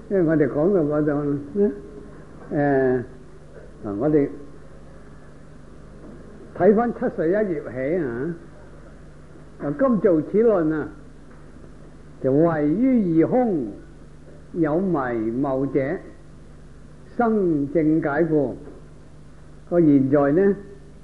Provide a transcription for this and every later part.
因為我哋講到嗰度我哋睇翻71頁起今造此論啊，就唯於二空有迷謬者，生正解故。個現在呢，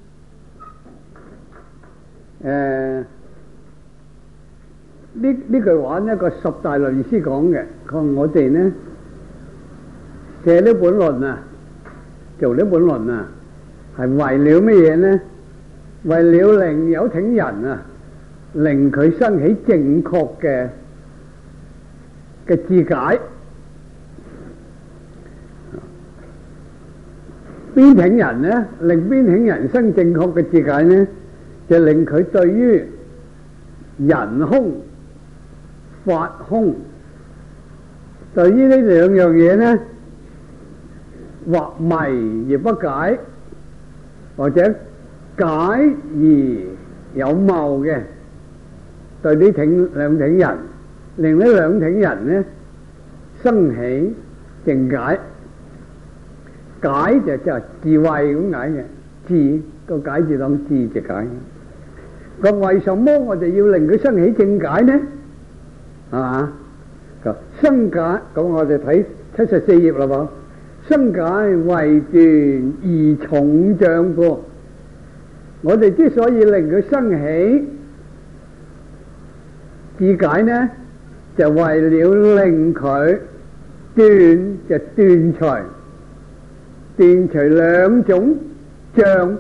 呢句話呢個十大論師講嘅，佢話我哋呢寫呢本論啊，做呢本論啊，係為了乜嘢呢？為了令有挺人啊，令佢生起正確嘅智解。邊挺人呢？令邊挺人生正確嘅智解呢？就令佢對於人空、法空，對於呢兩樣嘢呢，或迷而不解，或者解而有謬嘅，對呢兩挺人，令呢兩挺人呢生起正解。解就智慧咁解嘅，智個解字當智就解。咁為什麼我哋要令佢生起正解呢？係嘛？生解咁我哋睇74頁啦噃。生解為斷而重障故，我哋之所以令佢生起智解呢，就為了令佢斷就斷除兩種障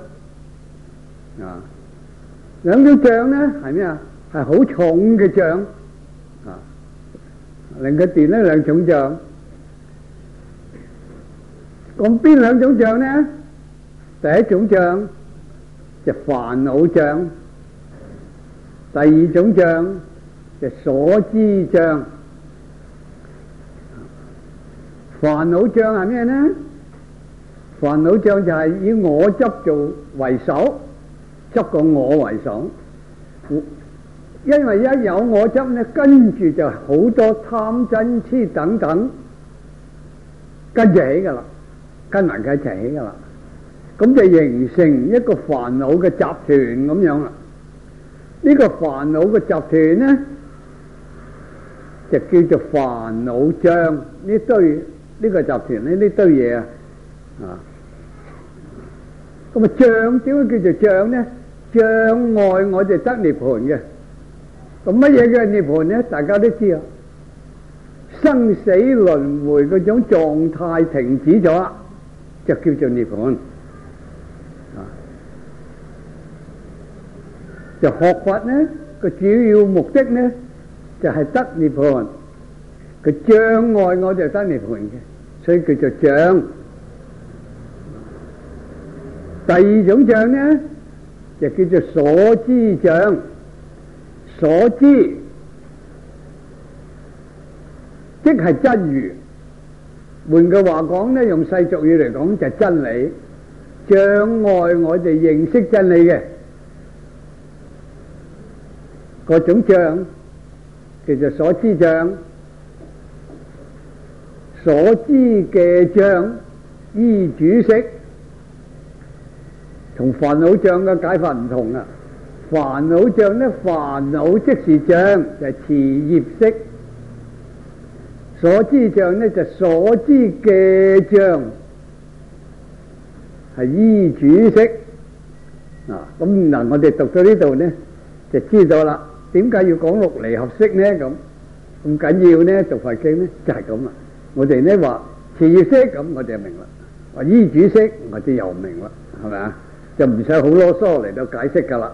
兩種障呢係咩啊？係好重嘅障令佢斷呢兩種障。咁邊兩種障呢？第一種障就煩惱障，第二種障就所知障。煩惱障係咩呢？煩惱障就係以我執做為首，執個我為首。因為一有我執呢，跟住就好多貪嗔癡等等跟住起噶啦，跟埋佢一齊起噶啦，咁就形成一個煩惱嘅集團咁樣啦。呢個煩惱嘅集團呢，就叫做煩惱障。呢個集團呢堆嘢啊，咁啊障點解叫做障呢？障礙我哋得涅槃嘅。咁乜嘢叫涅槃呢？大家都知啊，生死輪迴嗰種狀態停止咗，就叫做涅槃。就學佛呢個主要目的呢，就係得涅槃。佢障礙我哋得涅槃嘅，所以叫做障。第二種障呢，就叫做所知障。所知即係真如，換句話講呢，用世俗語嚟講就係真理。障礙我哋認識真理嘅嗰種障叫做所知障。所知嘅障依主識，同煩惱障嘅解法唔同啊。煩惱障呢，煩惱即是障，就係持業識。所知障呢，就所知嘅障係依主識。咁嗱，我哋讀到呢度呢，就知道啦。點解要講六離合識呢？咁緊要呢？讀佛經呢就係咁啦。我哋呢話持業識，咁我哋就明啦。話依主識，我哋又明啦，係咪啊？就唔使好囉嗦嚟到解釋噶啦。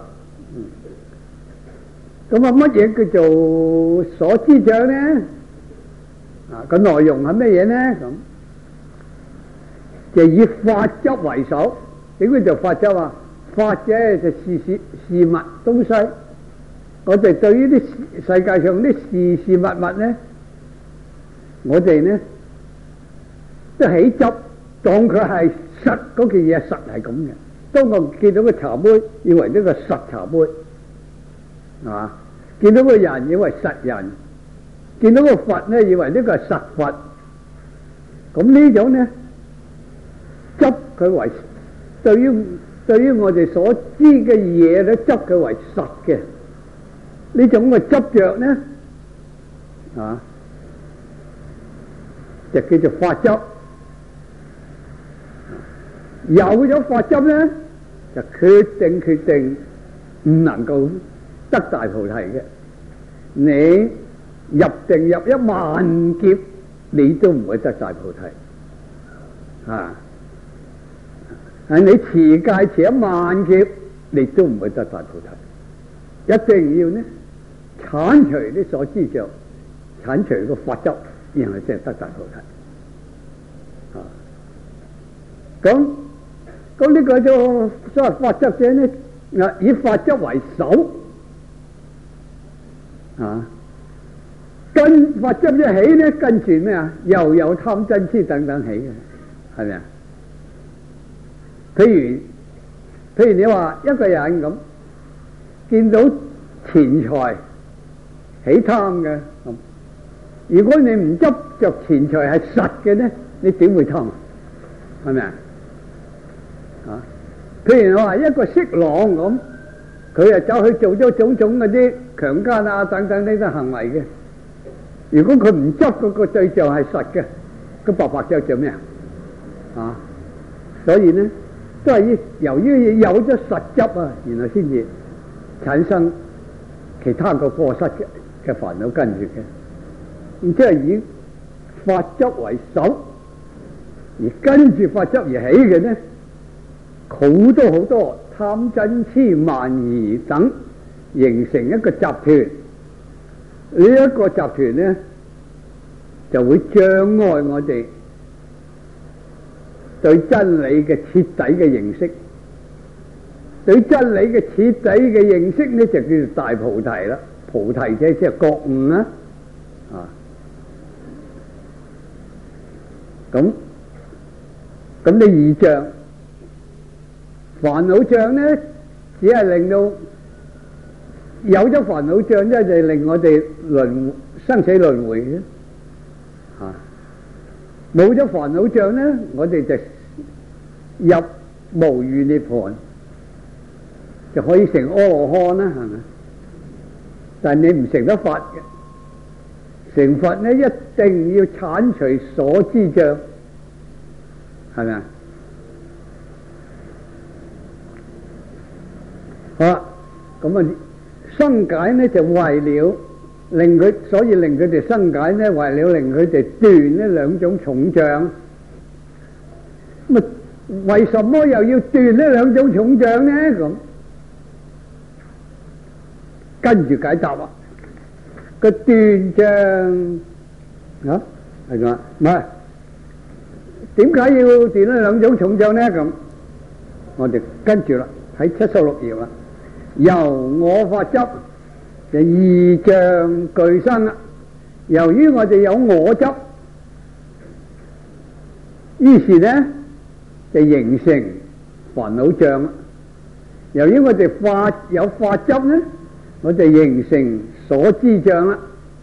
咁啊，乜嘢叫做所知障呢？個內容係乜嘢呢？咁就以法執為首。點解就法執啊？法啫就事物東西。我哋對於啲世界上啲事物呢，我哋呢都起執，當佢係實嗰件嘢，實係咁嘅。當我見到個茶杯，以為呢個實茶杯，係嘛？見到個人，以為實人；見到個佛呢，以為呢個係實佛。 咁呢種呢，執佢為對於我哋所知嘅嘢咧，執佢為實嘅呢種嘅執着呢，就叫做法執。有咗法執呢，就決定唔能夠得大菩提嘅。你入定入10000劫，你都唔會得大菩提。你持戒持10000劫，你都唔會得大菩提。一定要呢剷除啲所知着，剷除個法執，然後先係得大菩提。咁呢個就所謂法執者呢，以法執為首，跟法執一起呢，跟住咩啊？又有貪嗔癡等等起嘅，係咪啊？譬如你話一個人咁見到錢財起貪嘅，如果你唔執着錢財係實嘅呢，你點會貪？係咪啊？譬如我話一個色狼咁，佢又走去做咗種種嗰啲強姦啊等等呢啲行為嘅。如果佢唔執嗰個對象係實嘅，咁白白就做咩啊？所以呢，都係由於有咗實執啊，然後先至產生其他個過失嘅煩惱跟住嘅。然之後以法執為首，而跟住法執而起嘅呢，好多貪嗔癡慢疑等，形成一個集團。呢一個集團呢，就會障礙我哋對真理嘅徹底嘅認識。對真理嘅徹底嘅認識呢，就叫做大菩提啦。菩提者即係覺悟啦。咁你二障煩惱障呢，只係令到有咗煩惱障，就令我哋生死輪迴嘅。冇咗煩惱障呢，我哋就入無餘涅槃，就可以成阿羅漢啦，係咪？但你唔成得佛嘅，成佛呢一定要剷除所知障，係咪啊？好啦，咁啊生解呢就為了令佢，所以令佢哋生解呢，為了令佢哋斷呢兩種重障。咁啊，為什麼又要斷呢兩種重障呢？咁跟住解答啊，個斷障係嘛？唔係點解要斷呢兩種重障呢？咁我哋跟住啦，喺76頁啦。由我法執就二障俱生啦。由於我哋有我執，於是呢就形成煩惱障啦。由於我哋有法執呢，我哋形成所知障啦。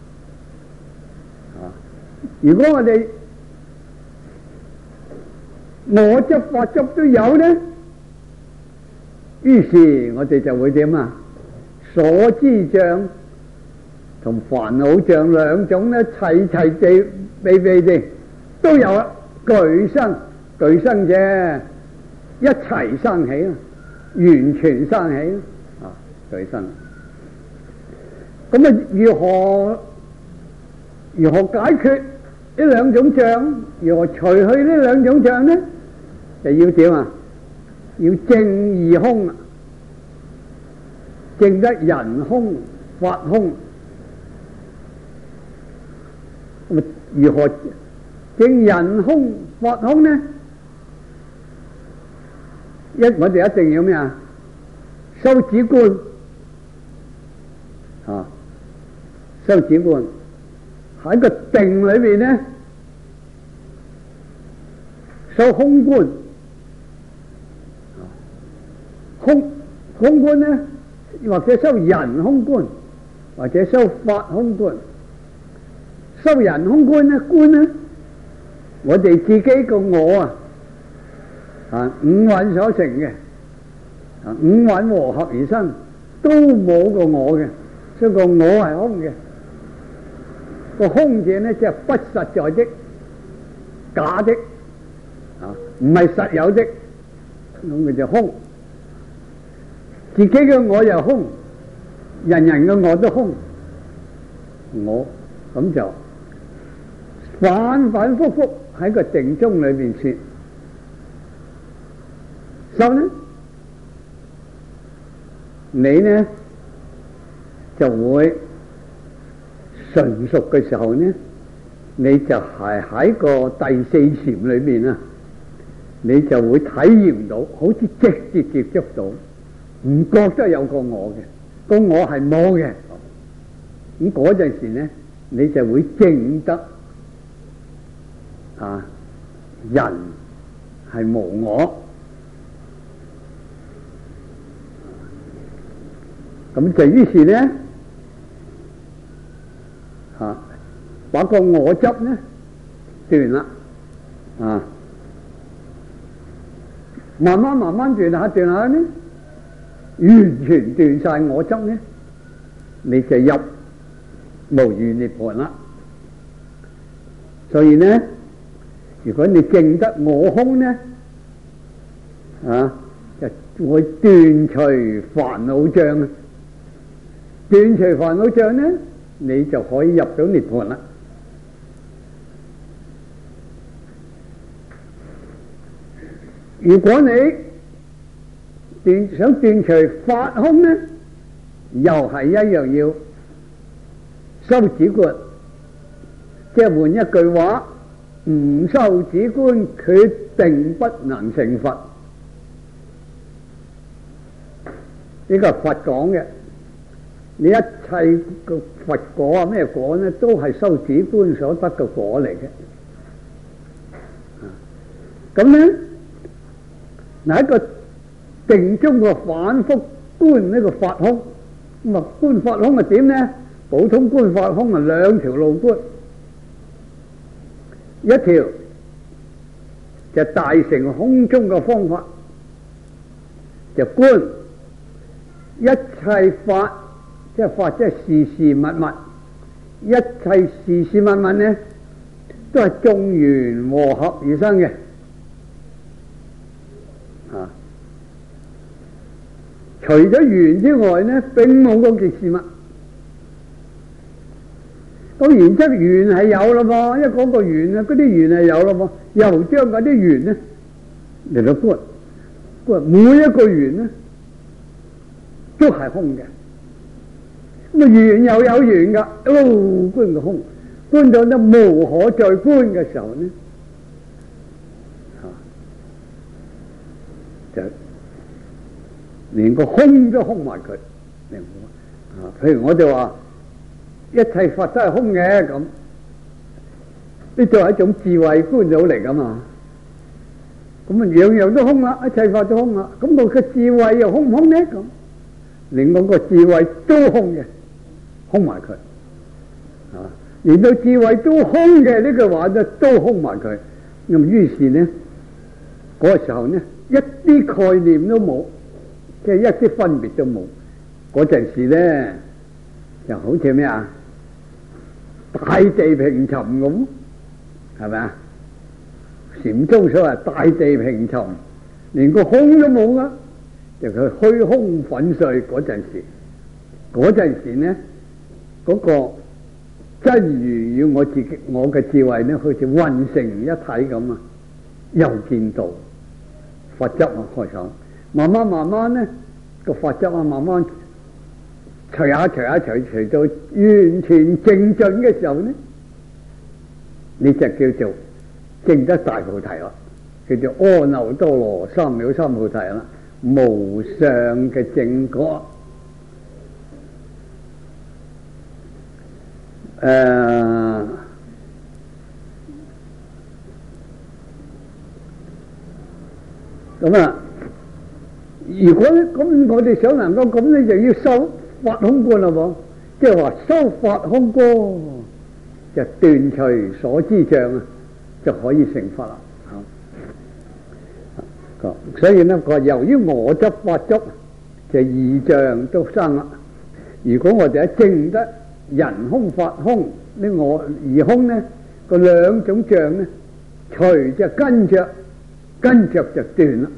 如果我哋我執法執都有呢，於是我哋就會點啊？所知障同煩惱障兩種呢，齊地備地都有啦，俱生啫，一齊生起，完全生起俱生。咁啊，如何解決呢兩種障？如何除去呢兩種障呢？就要點啊？要證二空，證得人空、法空。咁如何證人空、法空呢？我哋一定要咩啊？修止觀，修止觀喺個定裏邊呢，修空觀。空觀呢，或者修人空觀，或者修法空觀。修人空觀呢，觀呢我哋自己個我五蘊所成嘅，五蘊和合而生，都冇個我嘅，所以個我係空嘅。個空字呢，即係不實在的、假的，唔係實有的，咁佢就空。自己嘅我又空，人人嘅我都空，我咁就反反复复喺個定中裏邊說，所以呢，你呢就會純熟嘅時候呢，你就係喺個第四禪裏邊啊，你就會體驗到，好似直接接觸到，唔覺得有個我嘅，個我係冇嘅。咁嗰陣時呢，你就會證得人係無我。咁就於是呢，把個我執呢斷啦，慢慢慢慢斷下斷下呢，完全斷晒我執呢，你就入無餘涅槃啦。所以呢，如果你證得我空呢，就會斷除煩惱障。斷除煩惱障呢，你就可以入到涅槃啦。如果你想斷除法空呢，又係一樣要修止觀，即係換一句話，唔修止觀，決定不能成佛。呢個係佛講嘅。你一切個佛果咩果呢，都係修止觀所得嘅果嚟嘅。咁呢，嗱一個定中個反覆觀呢個法空，咁觀法空係點呢？普通觀法空係兩條路觀，一條就大乘空中嘅方法，就觀一切法。即係法，即係事事物物，一切事事物物呢，都係眾緣和合而生嘅。除咗緣之外呢，並冇嗰件事物。咁然則緣係有啦噃，一講個緣啊，嗰啲緣係有啦噃，又將嗰啲緣呢嚟到觀，每一個緣呢都係空嘅。咁啊，緣又有緣噶，觀個空，觀到呢無可再觀嘅時候呢，就連個空都空埋佢。譬如我哋話一切法都係空嘅，咁呢度係一種智慧觀到嚟噶嘛。咁啊，樣樣都空啦，一切法都空啦，咁我嘅智慧又空唔空呢？咁令我個智慧都空嘅。空埋佢，連到智慧都空嘅呢句話都空埋佢。咁於是呢，嗰個時候呢，一啲概念都冇，即係一啲分別都冇。嗰陣時呢，就好似咩啊，大地平沉咁，係咪啊？禪宗所謂大地平沉，連個空都冇啊，就佢虛空粉碎嗰陣時。嗰陣時呢，嗰個真如與我嘅智慧呢，好似混成一體咁啊！又見到法則啊，開始慢慢慢慢呢個法則啊，慢慢除到完全正盡嘅時候呢，你就叫做證得大菩提啦，叫做阿耨多羅三藐三菩提啦，無上嘅正果。咁啊，如果咁我哋想能夠咁咧，就要修法空觀啦喎，即係話修法空觀就斷除所知障啊， 就可以成佛啦。所以呢，由於我執法足，就二障都生啦。如果我哋一證得人空法空呢，我二空呢，個兩種障呢，隨就跟着就斷啦。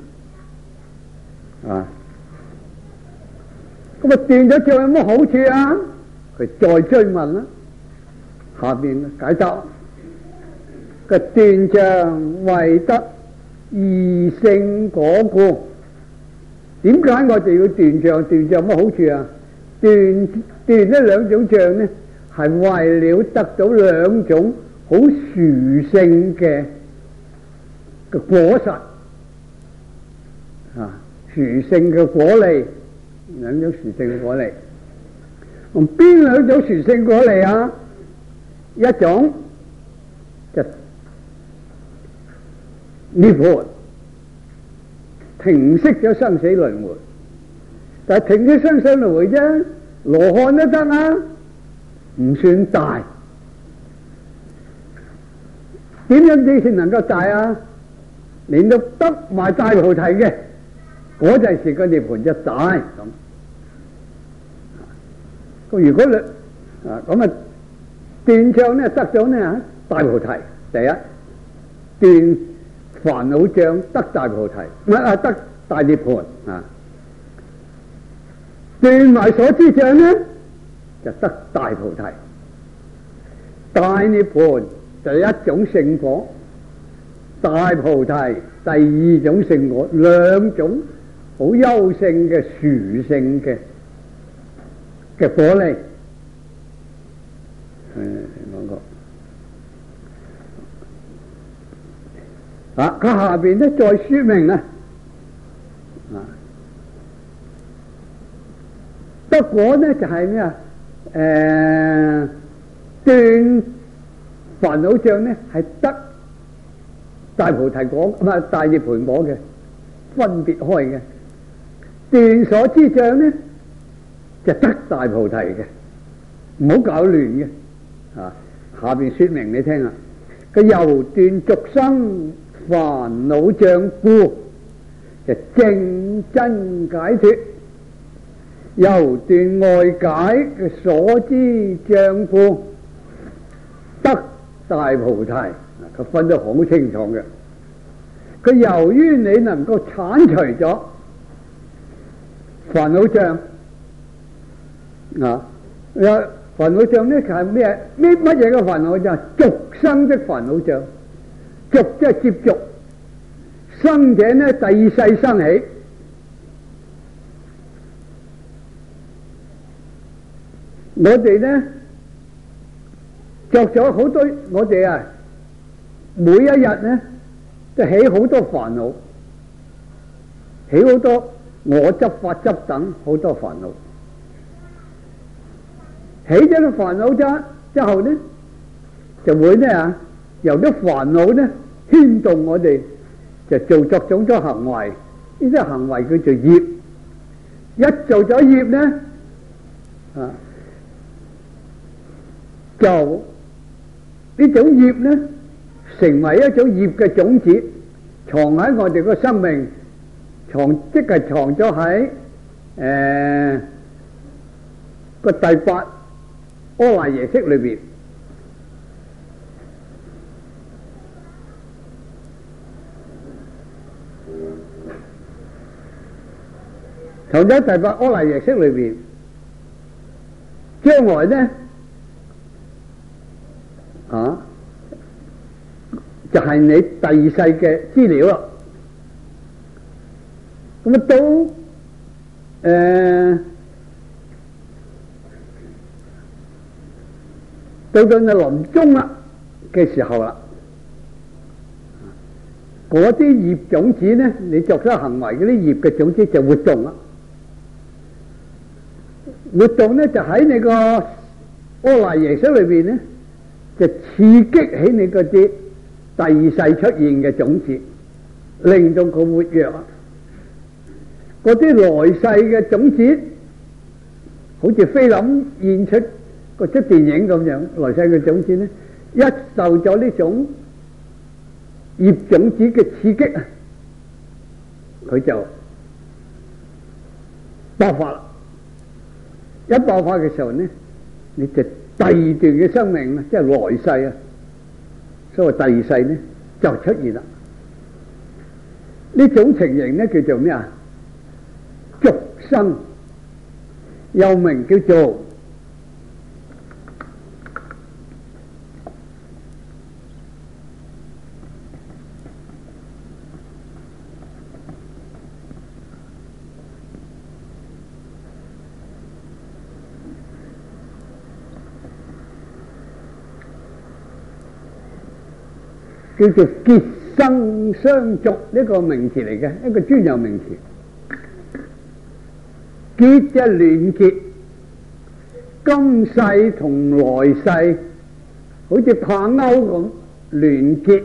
咁啊斷咗障有乜好處啊？佢再追問啦，下邊解答個斷障為得二乘果故。點解我哋要斷障？斷障有乜好處啊？斷呢兩種障呢，係為了得到兩種好殊勝嘅果實殊勝嘅果利，兩種殊勝嘅果利。咁邊兩種殊勝果利啊？一種就涅槃，停息咗生死輪迴。但係停息生死輪迴啫，羅漢都得啊，唔算大。點樣你先能夠大啊？連到得埋大菩提嘅嗰陣時，個涅槃就大咁。如果你咁啊斷障呢，得咗呢大菩提，第一斷煩惱障得大菩提，得大涅槃啊。斷埋所知障呢，就得大菩提。大涅槃就一種聖果，大菩提第二種聖果，兩種好優勝嘅殊勝嘅果利。講過佢下邊咧再說明啊，得果呢就係咩啊？斷煩惱障呢係得大菩提果，唔係大涅槃果嘅，分別開嘅。斷所知障呢就得大菩提嘅，唔好搞亂嘅。下邊說明你聽啊，佢由斷俗生煩惱障故，就證真解脫；由斷外解嘅所知障故，得大菩提。佢分得好清楚嘅。佢由於你能夠剷除咗煩惱障煩惱障呢係咩？乜嘢嘅煩惱障？俗生的煩惱障。俗即係接觸，生者呢第二世生起。我哋呢着咗好多，我哋每一日呢都起好多煩惱，起好多我執法執等好多煩惱。起咗啲煩惱之後呢，就會呢由啲煩惱呢牽動我哋，就做作種咗行為。呢啲行為叫做業。一做咗業呢，就呢種業呢成為一種業嘅種子，藏喺我哋個生命，即係藏咗喺個第八阿賴耶識裏邊。藏咗第八阿賴耶識裏邊，將來呢就係你第二世嘅資料啦。咁啊到你臨終啦嘅時候啦，嗰啲業種子呢，你作出行為嗰啲業嘅種子就活動啦。活動呢就喺你個阿賴耶識裏邊呢，就刺激起你嗰啲第二世出現嘅種子，令到佢活躍啊！嗰啲來世嘅種子，好似菲林現出嗰出電影咁樣，來世嘅種子呢，一受咗呢種業種子嘅刺激啊，佢就爆發啦。一爆發嘅時候呢，你就第二段嘅生命啊，即係來世啊，所謂第二世呢就出現啦。呢種情形呢叫做咩啊？續生，又名叫做結生相續，呢個名詞嚟嘅，一個專有名詞。結即係聯結，今世同來世好似拍鈎咁聯結，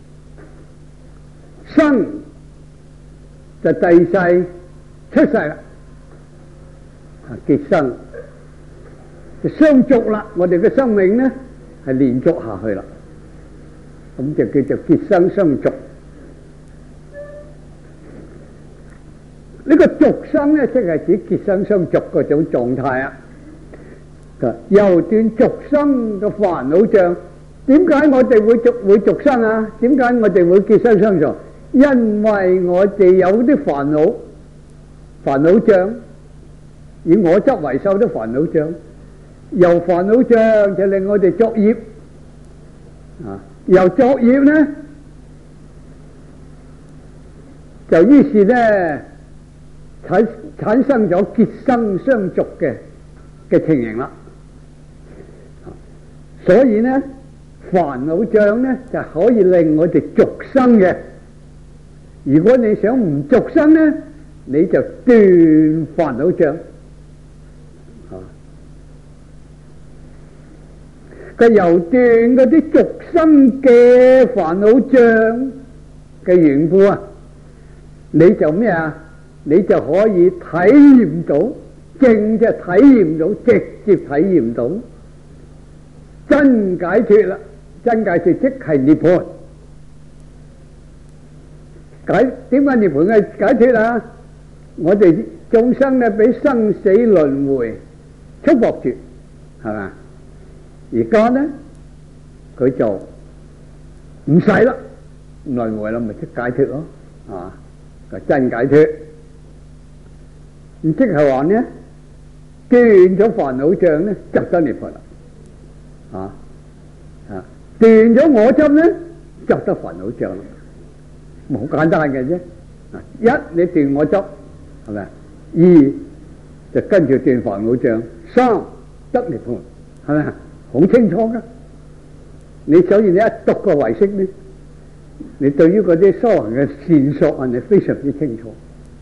生就第世出世啦，結生就相續啦。我哋嘅生命呢係連續下去啦。咁就叫做結生相續。呢個續生咧，即係指結生相續嗰種狀態啊。又斷續生嘅煩惱障。點解我哋會續生啊？點解我哋會結生相續？因為我哋有啲煩惱障，以我執為首啲煩惱障，由煩惱障就令我哋作業啊。由作業呢，就於是呢產生咗結生相續嘅情形啦。所以呢，煩惱障呢就可以令我哋續生嘅。如果你想唔續生呢，你就斷煩惱障。佢由斷嗰啲續生嘅煩惱障嘅緣故啊，你就咩啊？你就可以體驗到，正就體驗到，直接體驗到真解脫啦！真解脫即係涅槃。點解涅槃嘅解脫啊？我哋眾生咧俾生死輪迴束縛住，係嘛？而家呢，佢就唔使啦，輪迴啦，咪即解脫咯，啊，就真解脫。咁即係話呢，斷咗煩惱障呢，就得涅槃啦，斷咗我執呢，就得煩惱障啦，好簡單嘅啫。一你斷我執，係咪？二就跟住斷煩惱障，三得涅槃，係咪？好清楚噶，你所以你一讀個唯識呢，你對於嗰啲修行嘅線索係你非常之清楚。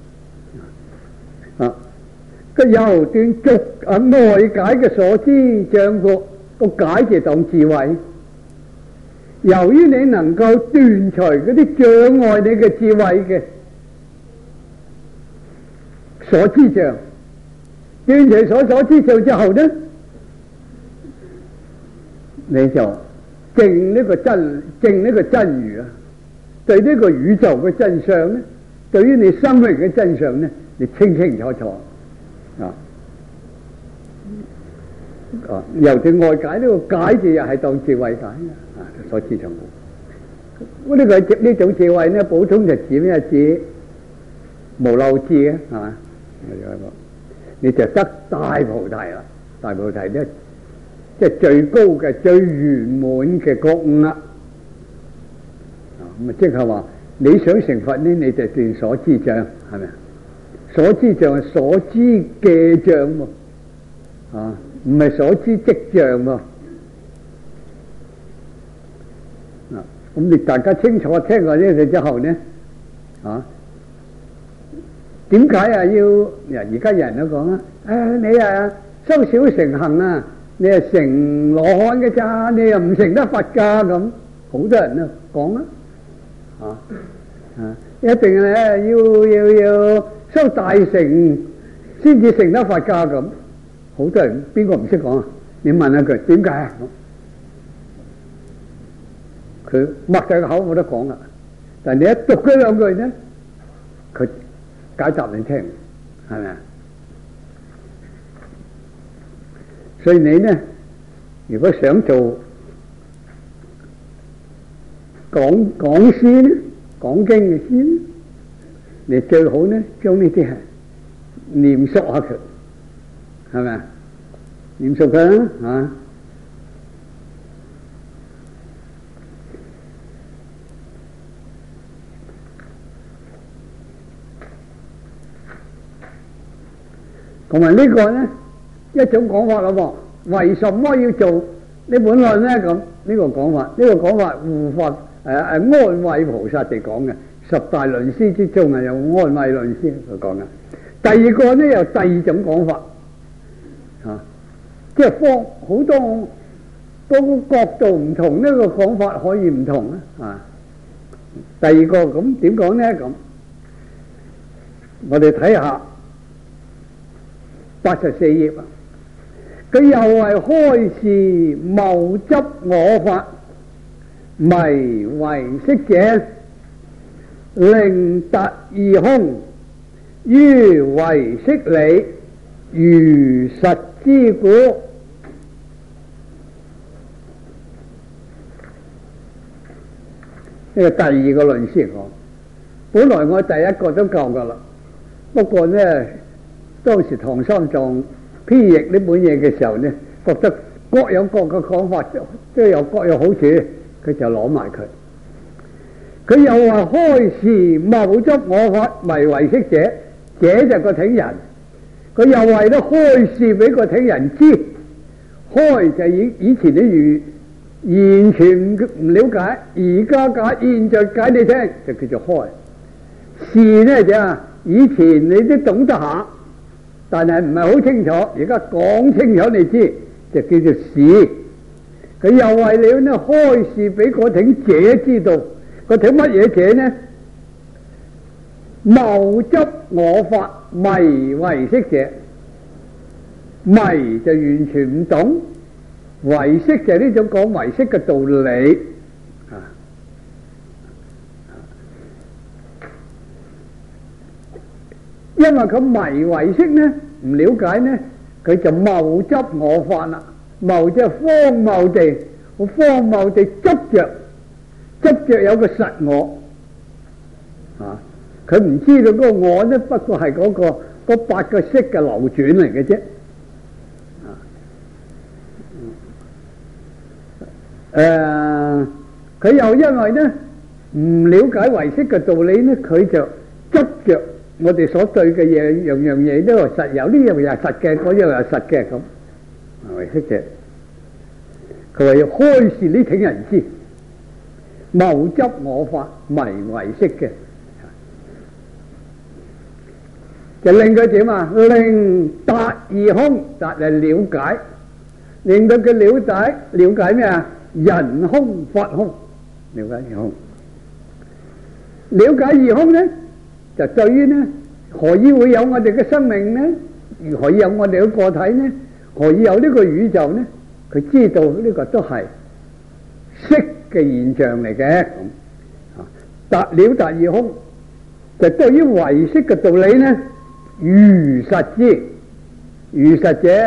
個又斷續外解嘅所知障過，個解就當智慧。由於你能夠斷除嗰啲障礙你嘅智慧嘅所知障，斷除所知障之後呢，你就證呢個真如啊！對呢個宇宙嘅真相呢，對於你生命嘅真相呢，你清清楚楚啊！由對外解呢個解字又係當智慧解啊！所知障故。呢種智慧呢，普通就指咩？指無漏智嘅，係嘛？你就得大菩提啦！大菩提呢，即係最高嘅、最圓滿嘅覺悟啦。咁啊，即係話你想成佛呢，你就斷所知障，係咪啊？所知障係所知嘅障喎，啊，唔係所知即障喎。咁你大家清楚聽過呢個之後呢，點解啊要？而家人都講啊，你啊修小乘行啊，你係成羅漢嘅咋，你又唔成得佛噶咁，好多人啊講啊，一定係要修大乘先至成得佛噶咁，好多人邊個唔識講啊？你問下佢點解啊？佢擘大個口冇得講啦， 但你一讀嗰兩句呢，佢解答你聽，係咪啊？所以你呢，如果想做講師呢，講經嘅師呢，你最好呢將呢啲係念熟下佢，係咪啊？念熟佢啊！同埋呢個呢一種講法咯喎，為什麼要做呢本論呢？咁呢個講法，護法安慧菩薩哋講嘅，十大論師之中係有安慧論師佢講嘅。第二個呢，有第二種講法，即係方好多個角度唔同，呢個講法可以唔同啊。第二個咁點講呢？咁我哋睇下84頁啊，佢又係開示謬執我法，迷唯識者，令達二空，於唯識理，如實之故。呢個第二個論師講，本來我第一個都夠噶啦，不過呢，當時唐三藏批譯呢本嘢嘅時候呢，覺得各有各嘅講法，都有各有好處，佢就攞埋佢。佢又話開示謬執我法，迷唯識者，者就個聽人。佢又為咗開示俾個聽人知，開就以前啲完全唔了解，而家解，現在解你聽，就叫做開。示呢就以前你都懂得下，但係唔係好清楚，而家講清楚你知，就叫做示。佢又為了呢開示俾個聽者知道，個聽乜嘢者呢？謬執我法，迷唯識者。迷就完全唔懂，唯識就係呢種講唯識嘅道理啊。因為佢迷唯識呢，唔了解呢，佢就謬執我法啦。謬即係荒謬地，好荒謬地執着有個實我啊。佢唔知道嗰個我呢，不過係嗰八個識嘅流轉嚟嘅啫。佢又因為呢唔了解唯識嘅道理呢，佢就執着我哋所對嘅嘢，樣樣嘢都係實有，呢樣又係實嘅，嗰樣又係實嘅咁。唯識者，佢話要開示呢聽人知，謬執我法，迷唯識嘅，就令佢點啊？令達二空，達係了解，令到佢了解咩啊？人空法空，了解二空，了解二空呢，就對於呢何以會有我哋嘅生命呢？如何以有我哋嘅個體呢？何以有呢個宇宙呢？佢知道呢個都係識嘅現象嚟嘅。了達二空，就對於唯識嘅道理呢，如實知。如實者，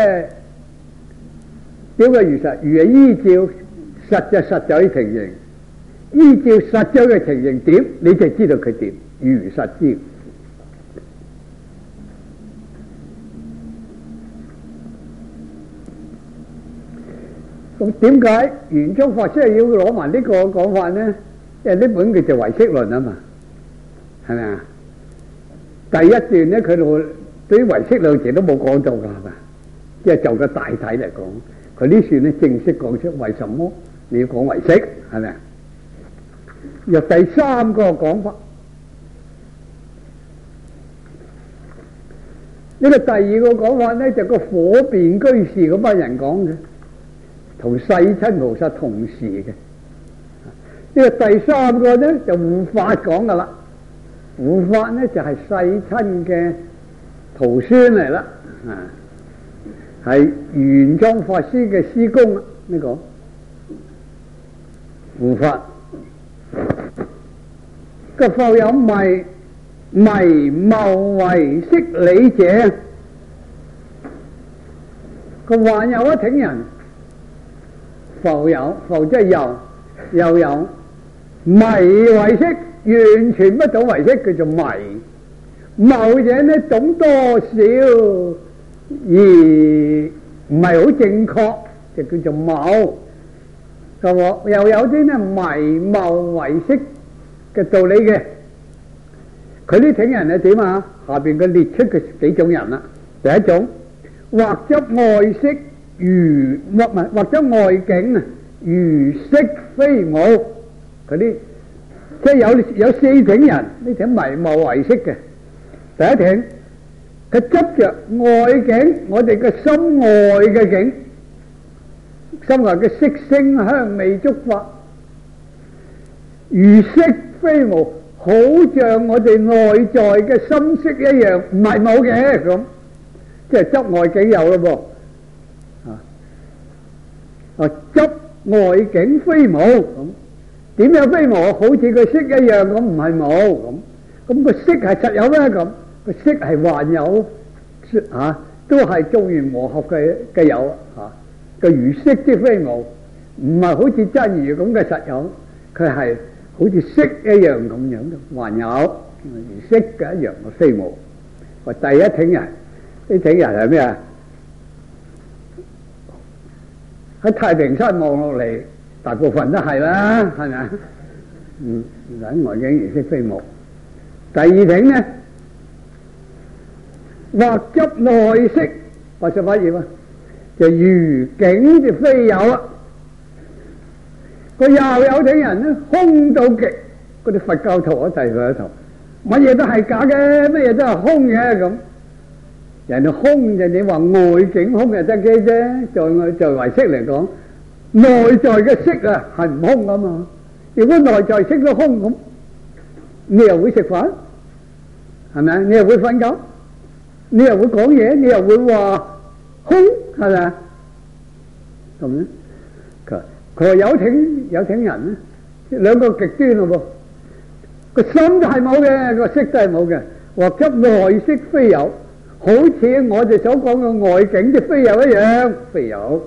點解如實？如係依照實就實在嘅情形，依照實在嘅情形點，你就知道佢點。如實知。咁點解玄奘法師係要攞埋呢個講法呢？因為呢本叫做唯識論啊嘛，係咪啊？第一段呢，佢對於唯識兩字都冇講到噶，係咪？即係就個大體嚟講，佢呢段呢正式講出為什麼你要講唯識，係咪啊？又第三個講法，呢個第二個講法呢，就個火辯居士嗰班人講嘅。同世親菩薩同時嘅，呢個第三個呢就護法講噶啦，護法呢就係世親嘅徒孫嚟啦，係玄奘法師嘅師公啊，呢個護法。 個復有迷謬為識理者，個還有一挺人復即係又有迷為識，完全不懂為識，叫做迷。謬者呢，懂多少而唔係好正確，就叫做謬。又有啲呢迷謬為識嘅道理嘅，佢呢挺人係點啊？下邊佢列出嘅幾種人啦。第一種，或執外色如或執外境啊，如色非無。佢啲即係有四挺人，呢挺迷謬為識嘅。第一挺，佢執着外境，我哋嘅心外嘅境，心外嘅色聲香味觸法，如色非無，好像我哋內在嘅心識一樣，唔係冇嘅咁，即係執外境有咯噃，執外境非無咁，點樣非無？好似個色一樣咁，唔係冇咁個色係實有咩咁？個色係還有都係眾緣和合嘅有個如色即非無，唔係好似真如咁嘅實有，佢係好似色一樣咁樣嘅還有，如色嘅一樣嘅非無。第一挺人，呢挺人係咩啊？喺太平山望落嚟，大部分都係啦，係咪啊？喺外境如色非無。第二挺呢，或執內色，或者乜嘢啊？就如境就非有啦。個又有挺人呢，空到極，嗰啲佛教徒啊，第佢一頭，乜嘢都係假嘅，乜嘢都係空嘅咁。人哋空就你話外境空就得嘅啫，在唯識嚟講，內在嘅色啊係唔空噶嘛。如果內在色都空咁，你又會食飯，係咪啊？你又會瞓覺，你又會講嘢，你又會話空，係咪啊？咁咧，佢話有挺人咧，兩個極端咯噃。個心都係冇嘅，個色都係冇嘅，或執內色非有，好似我哋所講嘅外境即非有一樣，非有。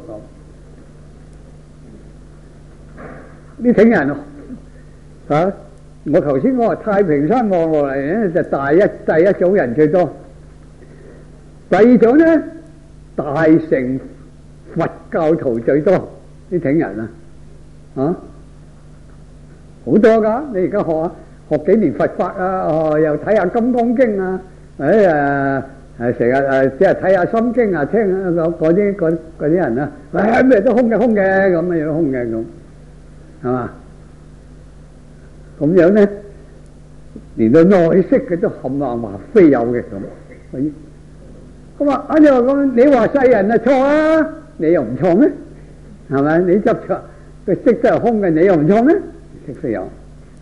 呢挺人我頭先講話太平山望落嚟咧，就第一種人最多。第二種咧，大乘佛教徒最多。呢挺人好多噶。你而家學幾年佛法啊，又睇下《金剛經》啊，成日即係睇下《心經》啊，聽嗰啲人啊，咩都空嘅咁，咩都空嘅咁，係嘛？咁樣咧，連到內色嘅都冚唪唥話非有嘅咁。咁啊，你話咁，你話世人啊錯啊，你又唔錯咩？係咪？你執着個色都係空嘅，你又唔錯咩？色非有。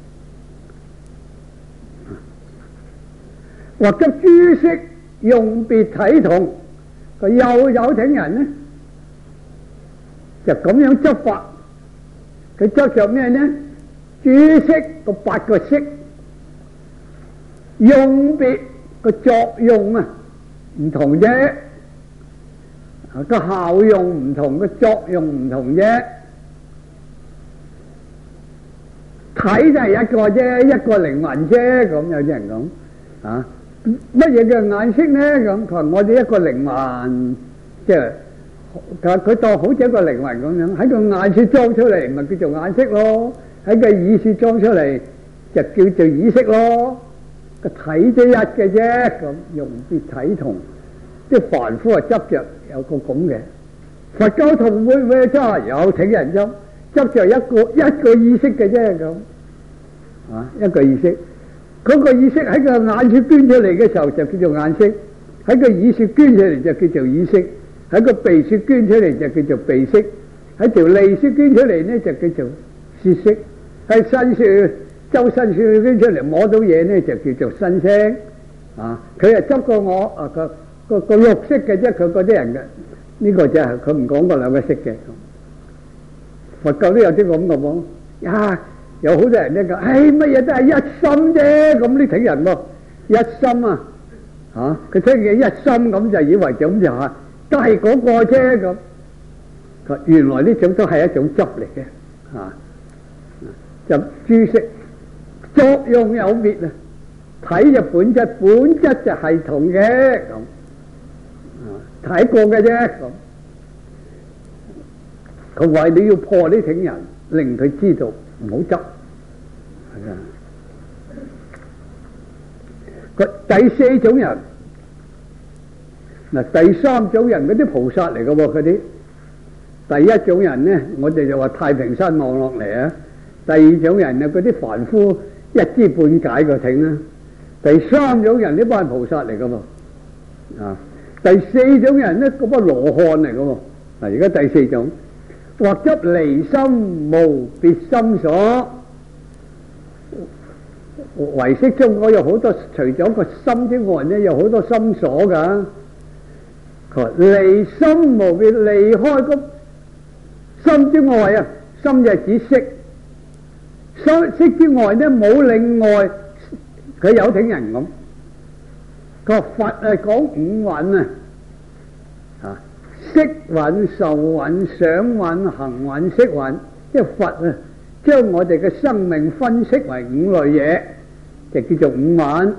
或執諸色用別體同，個又有挺人呢，就咁樣執法。佢執着咩呢？諸色個八個色，用別個作用啊唔同啫，個效用唔同，個作用唔同啫。睇就係一個啫，一個靈魂啫。咁有啲人講乜嘢叫眼色呢？咁佢話我哋一個靈魂，即係佢當好似一個靈魂咁樣，喺個眼處裝出嚟，咪叫做眼色咯；喺個耳處裝出嚟，就叫做耳色咯。個體即一嘅啫，咁用別體同，即係凡夫係執着有個咁嘅。佛教徒會唔會真有挺人執着一個意識嘅啫咁一個意識。嗰個意識喺個眼處捐出嚟嘅時候就叫做眼色，喺個耳處捐出嚟就叫做耳色，喺個鼻處捐出嚟就叫做鼻色，喺條脷處捐出嚟呢就叫做舌色，喺身處周身處捐出嚟摸到嘢呢就叫做身聲。佢係執過我個六色嘅啫，佢嗰啲人嘅呢個就係佢唔講嗰兩個色嘅。佛教都有啲咁嘅喎。 有好多人咧講，乜嘢都係一心啫，咁呢挺人喎，一心啊，佢聽見一心咁就以為咁就係都係嗰個啫咁。原來呢種都係一種執嚟嘅，就注釋作用有別啊，睇就本質，本質就係同嘅咁，睇過嘅啫咁。佢為你要破呢挺人，令佢知道唔好執。第四種人嗱，第三種人嗰啲菩薩嚟嘅喎，嗰啲第一種人呢，我哋就話太平山望落嚟啊。第二種人啊，嗰啲凡夫一知半解個挺啦。第三種人呢班菩薩嚟嘅喎，第四種人呢，嗰班羅漢嚟嘅喎。嗱，而家第四種，或執離心無別心所。唯識中我有好多，除咗個心之外呢，有好多心所噶。佢話離心無別，離開個心之外啊，心就係指識，識之外呢冇另外，佢有挺人咁。佢話佛係講五蘊啊，色蘊、受蘊、想蘊、行蘊、識蘊，即係佛啊，將我哋嘅生命分析為五類嘢，就叫做五蘊。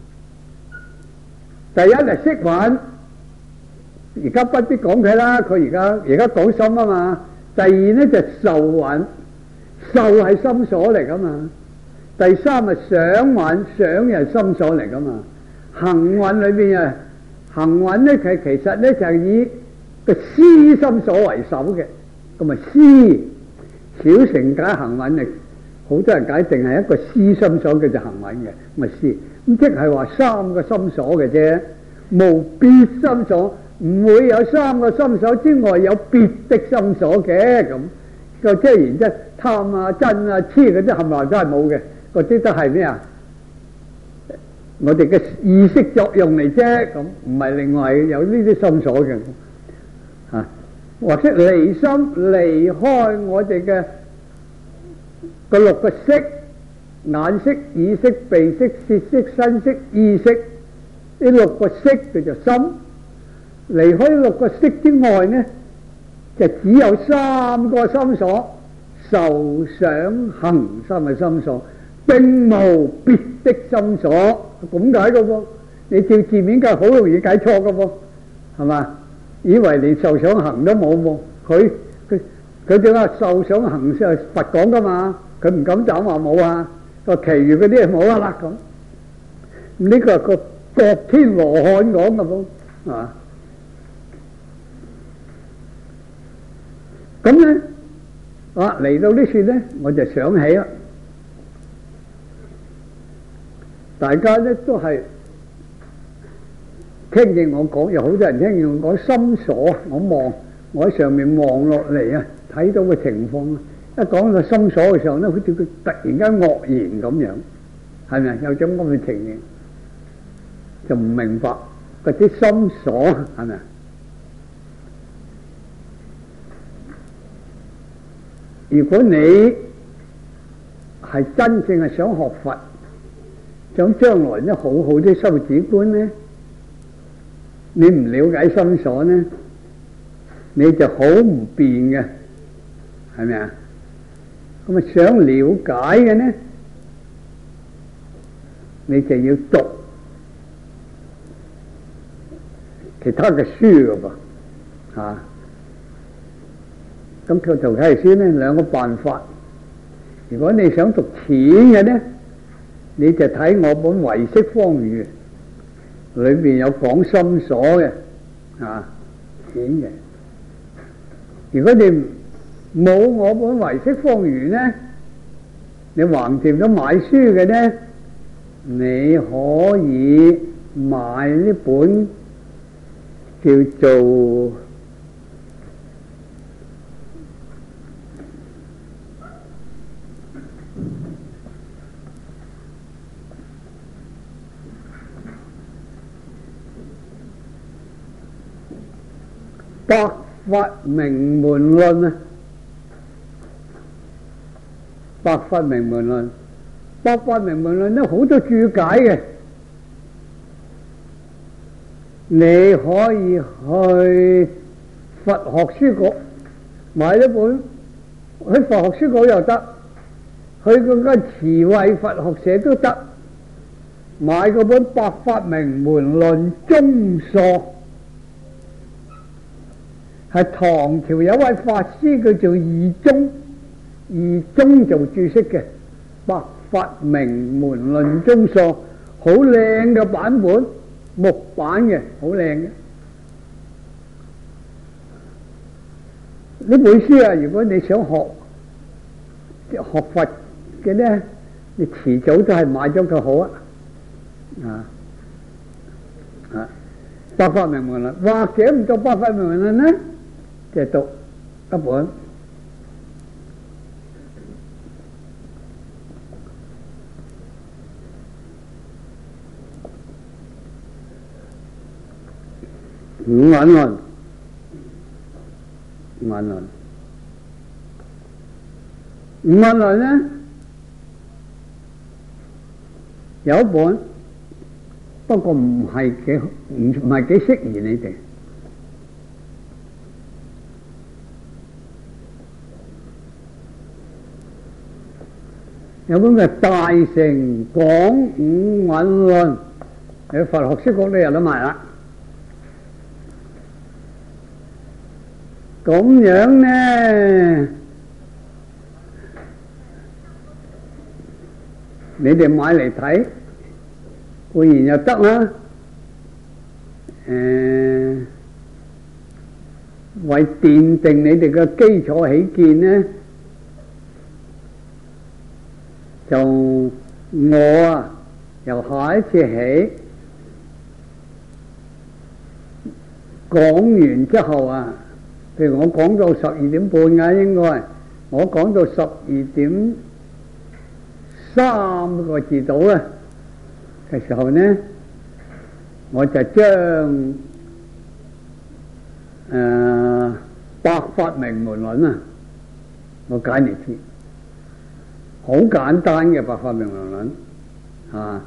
第一係識蘊，而家不必講佢啦，佢而家講心啊嘛。第二呢就受蘊，受係心所嚟噶嘛。第三係想蘊，想又係心所嚟噶嘛。行蘊裏邊啊，行蘊呢其實呢就係以個思心所為首嘅，咁啊思小乘解行蘊嚟，好多人解定係一個思心所叫做行蘊嘅，咁啊思，咁即係話三個心所嘅啫，無別心所，唔會有三個心所之外有別的心所嘅咁。個即係然之後貪啊、真啊、痴嗰啲冚唪唥都係冇嘅，嗰啲都係咩啊？我哋嘅意識作用嚟啫，咁唔係另外有呢啲心所嘅。或者離心離開我哋嘅個六個識，眼識、耳識、鼻識、舌識、身識、意識，呢六個識叫做心。離開六個識之外呢，就只有三個心所，受想行三個心所，並無別的心所，咁解嘅噃。你照字面梗係好容易解錯嘅噃，係嘛？以為連受想行都冇喎，佢點解受想行係佛講噶嘛？佢唔敢講話冇啊，個其餘嗰啲係冇啦咁。呢個係個國天羅漢講嘅噃，係嘛？咁咧，嚟到呢處咧，我就想起啦，大家咧都係聽見我講，有好多人聽見我講心所，我喺上面望落嚟啊，睇到個情況啊，一講到心所嘅時候咧，好似佢突然間愕然咁樣，係咪有種咁嘅情形？就唔明白嗰啲心所係咪？如果你係真正係想學佛，想將來咧好好啲修止觀咧，你唔了解心所咧，你就好唔便嘅，係咪啊？咁啊想了解嘅咧，你就要讀其他嘅書㗎噃，咁佢讀睇書呢兩個辦法。如果你想讀淺嘅呢，你就睇我本《唯識方喻》，裏邊有講心所嘅，淺嘅。如果你冇我本《唯識方喻》呢，你橫掂都買書嘅呢，你可以買呢本叫做百法明門論啊， 百法明門論，百法明門論都好多注解嘅，你可以去佛學書局買一本，去佛學書局又得，去嗰間慈惠佛學社都得，買嗰本《百法明門論中疏》，係唐朝有位法師叫做二宗，二宗做注釋嘅《百法明門論中疏》，好靚嘅版本，木版嘅，好靚嘅。呢本書啊，如果你想學佛嘅咧，你遲早都係買咗佢好啊！百法明門論，或者唔讀百法明門論咧，就讀一本五蘊論。五蘊論，五蘊論咧有一本，不過唔係幾適宜你哋。有本嘅《大乘廣五蘊論》，喺佛學書局都有得賣啦。咁樣呢，你哋買嚟睇固然又得啦，為奠定你哋嘅基礎起見呢，就我啊由下一次起講完之後啊，譬如我講到12:30啊，應該我講到12:03個字到啦嘅時候呢，我就將百法明門論啊，我解嚟知，好簡單嘅百法明門論啊。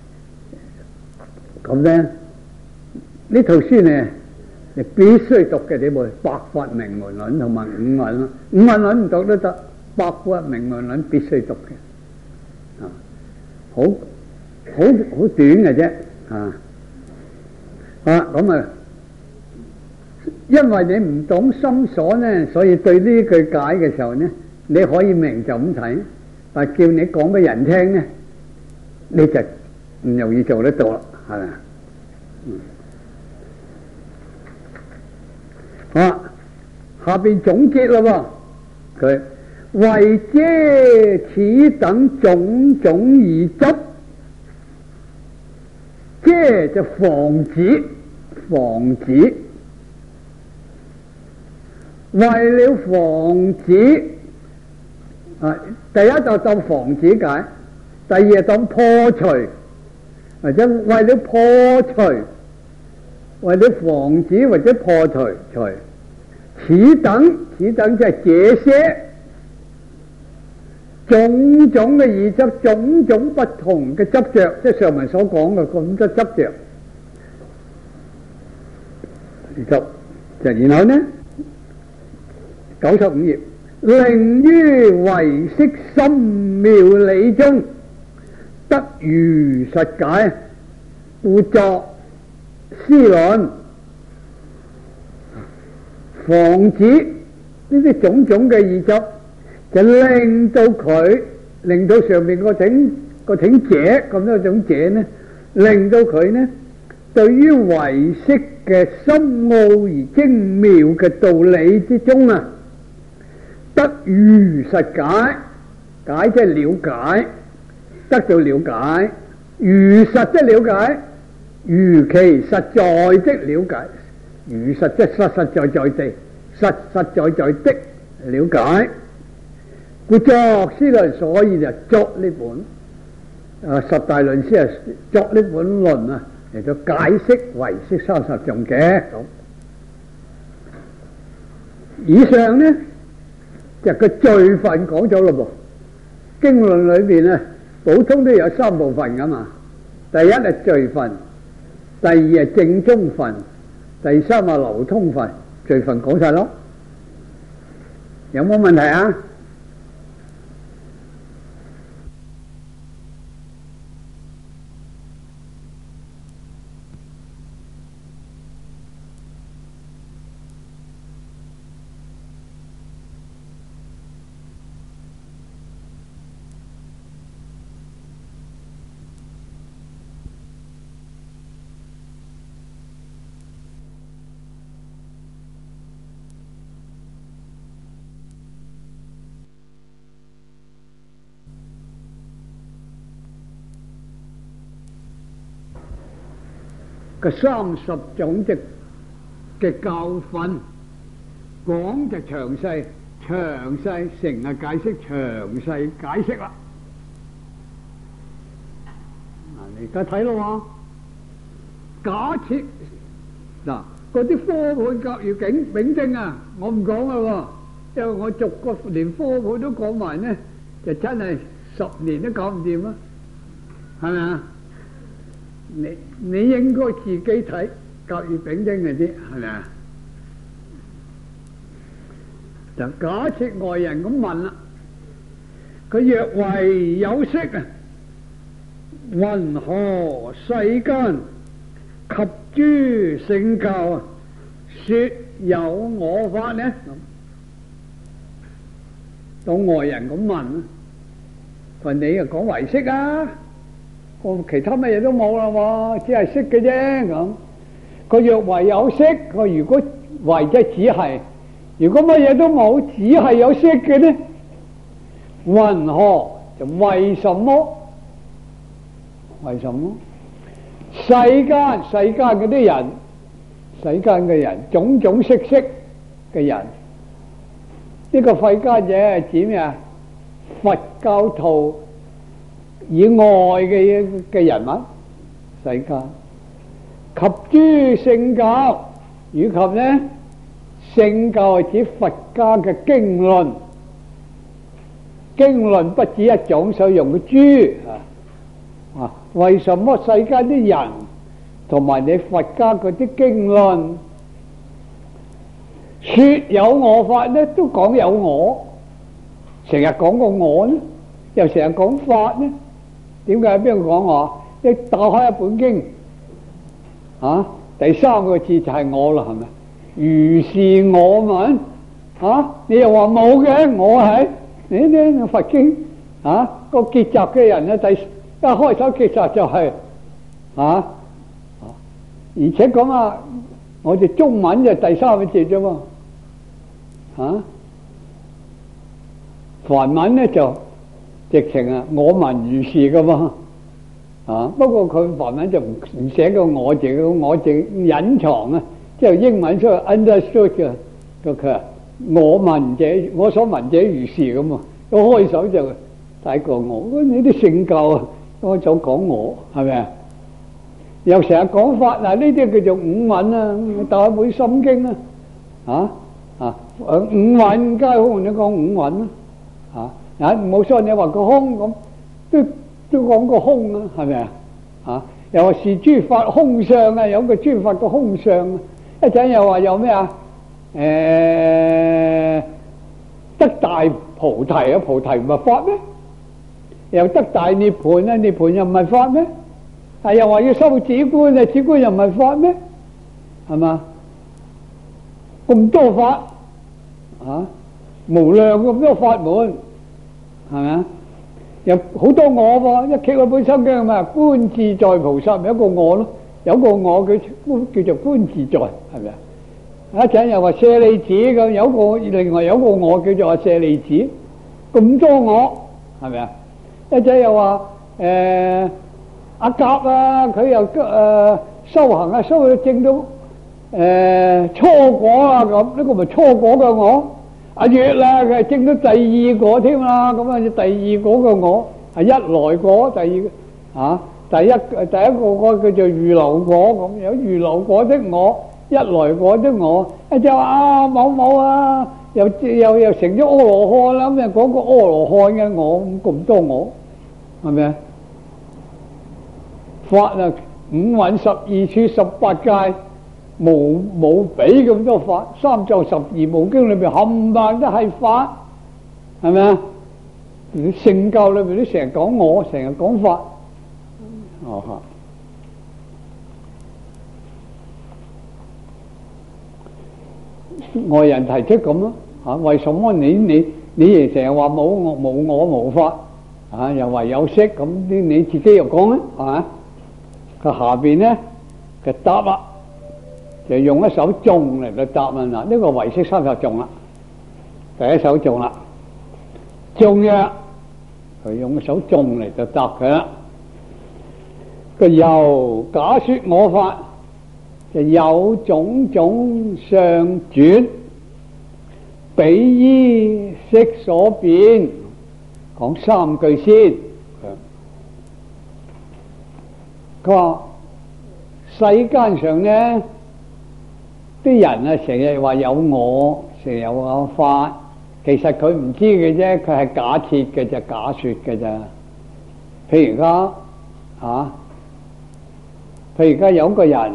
咁呢呢套書呢，你必須讀嘅，呢部《百法明門論》同埋五蘊論。五蘊論唔讀都得，百法明門論必須讀嘅，好短嘅啫，咁啊，因為你唔懂心所呢，所以對呢句解嘅時候呢，你可以明就咁睇，但係叫你講俾人聽呢，你就唔容易做得到啦，係咪？下邊總結啦喎，佢為遮此等種種異執，遮就防止，為了防止第一就當防止解，第二當破除，或者為了破除，為了防止或者破除此等即係這些種種嘅異執，種種不同嘅執着，即係上文所講嘅咁多執着。就然後呢95頁，令於唯識深妙理中得如實解，故作思論。防止呢啲種種嘅異執，就令到上面個挺者咁多種者呢，令到佢呢對於唯識嘅深奧而精妙嘅道理之中啊，得如實解，解即係了解，得到了解，如實即係了解，如其實在的了解。如實即係實實在在地，實實在在的了解，故作思論，所以就作呢本十大論師啊，作呢本論啊嚟到解釋唯識30種嘅。以上呢就個罪分講咗咯噃， 經論裏邊咧，普通都有三部分噶嘛。第一係序分，第二係正宗分，第三係流通分。序分講晒咯，有冇問題啊？個30種嘅教訓講就詳細成日解釋，詳細解釋啦。你而家睇咯，假設嗱嗰啲科判甲乙丙丁啊，我唔講啦，因為我逐個連科判都講埋呢，就真係10年都搞唔掂啦，係咪啊？你應該自己睇甲乙丙丁嗰啲，係咪啊？就假設外人咁問啦，佢若為有識啊，云何世間及諸聖教啊，說有我法呢？到外人咁問，佢你又講唯識啊？我其他乜嘢都冇啦喎，只係識嘅啫咁。佢若為有識，佢如果為即只係，如果乜嘢都冇，只係有識嘅呢？云何就為什麼？為什麼？世間嗰啲人，世間嘅人，種種色色嘅人，呢個世間者係指咩啊？佛教徒以外嘅人物，世間及諸聖教，以及呢聖教係指佛家嘅經論，經論不止一種，所以用個諸啊。為什麼世間啲人同埋你佛家嗰啲經論說有我法呢？都講有我，成日講個我呢，又成日講法呢？點解？邊個講我？你打開一本經啊，第3個字就係我啦，係咪？如是我聞啊，你又話冇嘅，我係你呢佛經啊個結集嘅人咧，一開首結集就係而且講啊，我哋中文就第3個字啫嘛，梵文咧就直情啊，我聞如是噶嘛，不過佢梵文就唔寫個我字，個我字隱藏啊，即係英文所謂 understood 嘅，佢我聞者，我所聞者如是咁啊，一開首就帶個我，呢啲聖教啊，開首講我係咪啊？又成日講法，嗱呢啲叫做五蘊啊，大本心經啊，五蘊皆空，你講五蘊啊，冇錯，你話個空咁，都講個空啊，係咪啊？又話是諸法空相啊，有個諸法個空相啊，一陣又話有咩啊？得大菩提啊，菩提唔係法咩？又得大涅盤啊，涅盤又唔係法咩？又話要修止觀啊，止觀又唔係法咩？係嘛？咁多法無量咁多法門，係咪啊？有好多我喎，一揭嗰本心經嘛，觀自在菩薩咪一個我咯，有個我叫做觀自在，係咪啊？一陣又話舍利子咁，另外有個我叫做舍利子，咁多我係咪啊？一陣又話阿甲啊，佢又修行啊，修到證到初果啊，咁呢個咪初果嘅我。阿月啦，佢係證到第2果添啦，咁啊第2果嘅我係一來果，第一個果叫做預流果，咁有預流果的我，一來果的我，就話某某啊， 又成咗阿羅漢啦，咁又講個阿羅漢嘅我咁多我，係咪啊？法啊，五蘊12處18界，冇比咁多法，三藏十二部經裏邊冚唪唥都係法，係咪啊？聖教裏邊都成日講我，成日講法，哦外人提出咁咯，為什麼你亦成日話冇我冇法，又話有識，咁你自己又講咧，係嘛？佢下邊咧佢答啦，就用一首頌嚟到答問啦，呢個唯識三十頌啦，第一首頌啦，頌曰，佢用一首頌嚟到答佢啦，佢又假說我法。就有種種相轉，比依識所變，講三句先。佢話世間上呢啲人啊，成日話有我，成日有我法，其實佢唔知嘅啫，佢係假設嘅啫，假說嘅咋。譬如而家譬如而家有個人。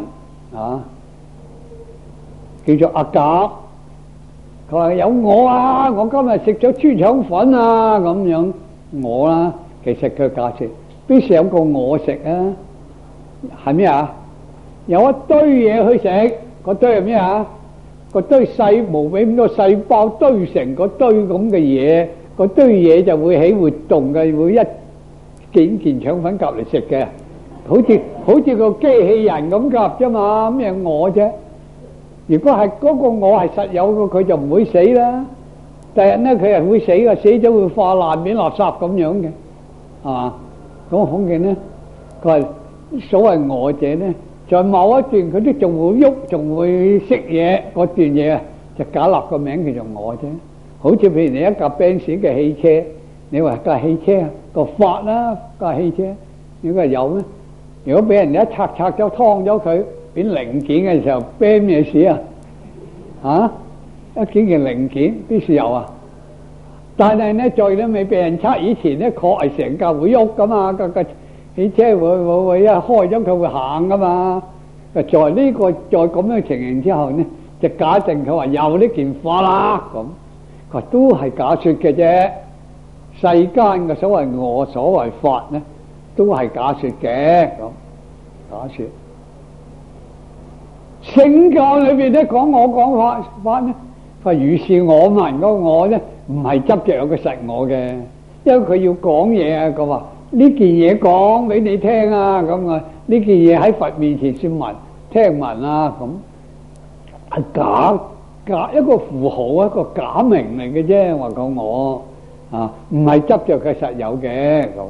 叫做阿甲，佢話有我啊，我今日食咗豬腸粉啊，咁樣我啦，其實佢假設，邊時有個我食啊？係咩啊？有一堆嘢去食，嗰堆係咩啊？嗰堆細無比咁多細胞堆成嗰堆咁嘅嘢，嗰堆嘢就會起活動嘅，會一件腸粉夾嚟食嘅。好似個機器人咁夾啫嘛，咩我啫？如果係嗰個我係實有嘅，佢就唔會死啦。第日咧佢係會死嘅，死咗會化爛變垃圾咁樣嘅，係嘛？咁孔敬咧，佢話所謂我者咧，在某一段佢都仲會喐，仲會識嘢，嗰段嘢啊，就假立個名叫做我啫。好似譬如你一架奔馳嘅汽車，你話架汽車個法啦，架汽車應該係有咩？如果俾人哋一拆咗劏咗佢變零件嘅時候，啤咩事啊？一件零件邊時有啊？但係咧，在咧未俾人拆以前咧，確係成架會喐噶嘛，個汽車會一開咗佢會行噶嘛。在呢個在咁樣情形之後咧，就假定佢話有呢件法啦，咁佢話都係假說嘅啫。世間嘅所謂我所謂法咧，都係假說嘅，咁假說。聖教裏邊咧講我講法咧，佢如是我聞嗰我咧，唔係執着有個實我嘅，因為佢要講嘢啊。佢話呢件嘢講俾你聽啊，咁啊呢件嘢喺佛面前先聞聽聞啊，咁係假一個符號，一個假名嚟嘅啫。話講我唔係執着佢實有嘅咁。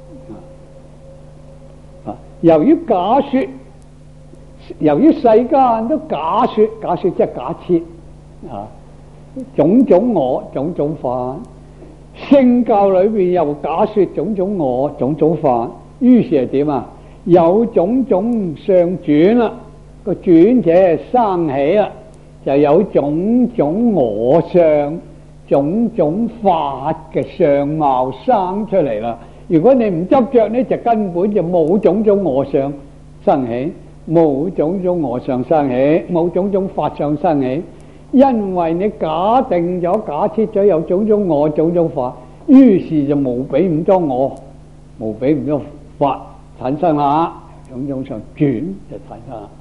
由於假說，由於世間都假說，假說即係假設種種我，種種法。聖教裏邊又假說種種我，種種法。於是係點啊？有種種相轉啦，個轉者生起啦，就有種種我相、種種法嘅相貌生出嚟啦。如果你唔執着呢，就根本就冇種種我相生起，冇種種我相生起，冇種種法相生起。因為你假定咗、假設咗有種種我、種種法，於是就無比咁多我、無比咁多法產生啦，種種上轉就產生啦。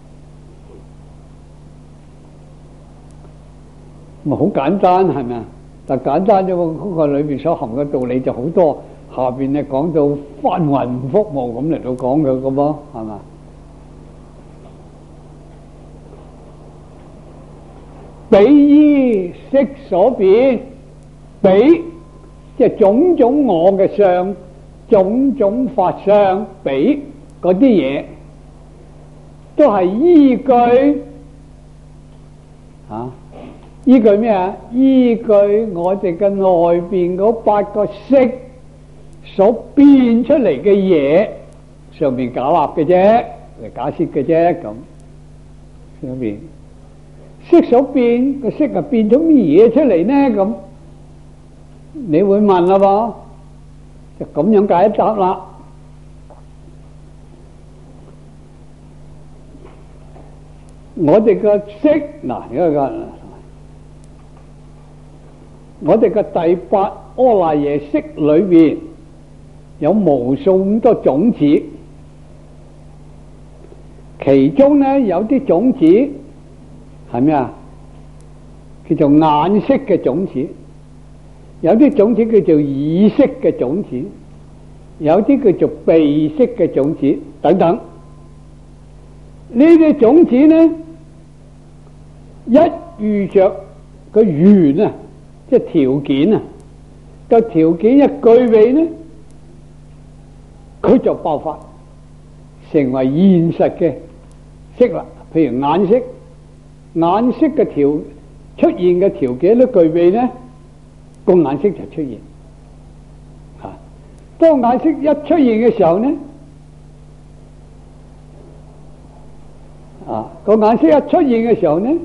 咁好簡單係咪啊？但簡單啫喎，嗰個裏邊所含嘅道理就好多。下邊咧講到翻雲覆霧咁嚟到講佢嘅噃，係嘛？比依識所變，比即係種種我嘅相，種種法相，比嗰啲嘢都係依據依據咩啊？依據我哋嘅內邊嗰8個識所變出嚟嘅嘢上面假立嘅啫，嚟假設嘅啫，咁上面色所變，個色啊變咗咩嘢出嚟呢？咁你會問啦噃，就咁樣解答啦。我哋個色嗱，我哋個第八阿賴耶識裏邊有無數咁多種子，其中呢有啲種子係咩啊？叫做眼識嘅種子，有啲種子叫做耳識嘅種子，有啲叫做鼻識嘅種子等等。呢啲種子呢，一遇着個緣啊，即係條件啊，個條件一具備呢，佢就爆發成為現實嘅色啦。譬如眼識，眼識嘅出現嘅條件都具備呢，個眼識就出現。當眼識一出現嘅時候呢，個眼識一出現嘅時候呢，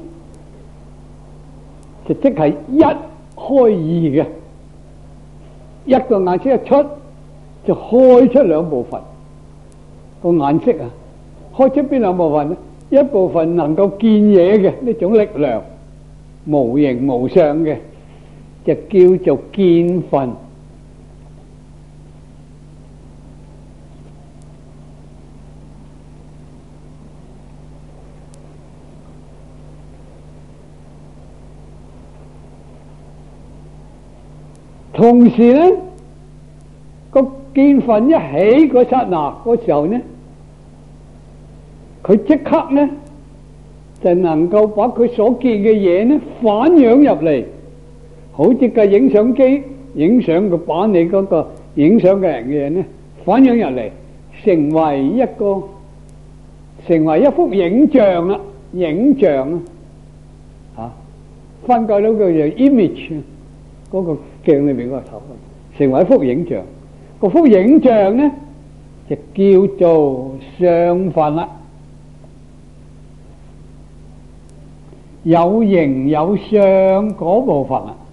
就即係一開二嘅，一個眼識一出就開出兩部分。個眼識啊，開出邊兩部分呢？一部分能夠見嘢嘅呢種力量，無形無相嘅，就叫做見分。同時呢，個見分一起嗰剎那嗰時候呢，佢即刻呢就能夠把佢所見嘅嘢呢反映入嚟，好似個影相機影相嘅把你嗰個影相嘅人嘅嘢呢反映入嚟，成為一幅影像啦，影像啊，分解到叫做 image 嗰個鏡裏面嗰個頭，成為一幅影像。嗰幅影像呢就叫做相分啦，有形有相嗰部分啦。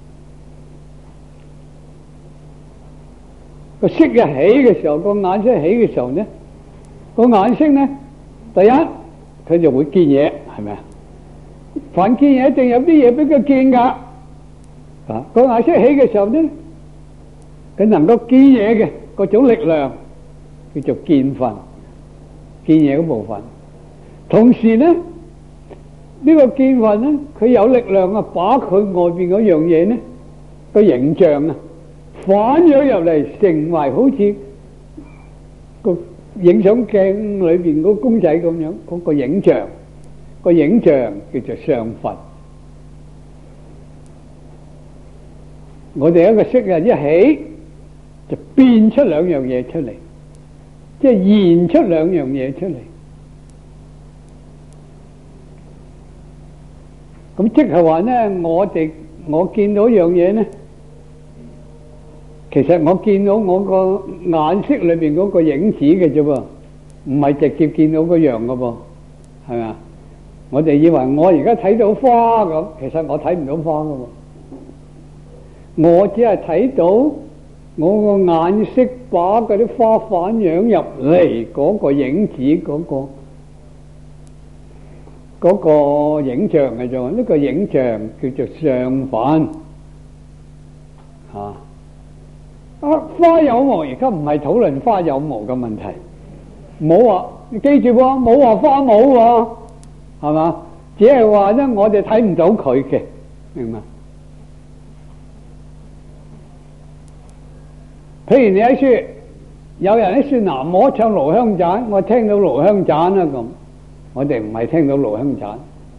個色一起嘅時候，個眼色起嘅時候呢，個眼色呢，第一佢就會見嘢，係咪啊？凡見嘢一定有啲嘢俾佢見噶。個眼色起嘅時候呢，佢能夠見嘢嘅嗰種力量叫做見分，見嘢嗰部分。同時呢，呢個見分呢，佢有力量啊，把佢外邊嗰樣嘢呢個形象啊反咗入嚟，成為好似個影相鏡裏邊嗰個公仔咁樣，嗰個影像，個影像叫做相分。我哋一個色啊一起就變出兩樣嘢出嚟，即係現出兩樣嘢出嚟。咁即係話呢，我見到樣嘢呢，其實我見到我個眼色裏邊嗰個影子嘅啫噃，唔係直接見到嗰樣噶噃，係咪啊？我哋以為我而家睇到花咁，其實我睇唔到花噶喎。我只係睇到我個眼色把嗰啲花反映入嚟嗰個影子，嗰個影像嘅啫。呢個影像叫做相分。花有毛，而家唔係討論花有毛嘅問題，冇話你記住喎，冇話花冇喎，係嘛？只係話咧，我哋睇唔到佢嘅，明嘛？譬如你喺書，有人喺書南無唱爐香盞，我聽到爐香盞啦咁，我哋唔係聽到爐香盞，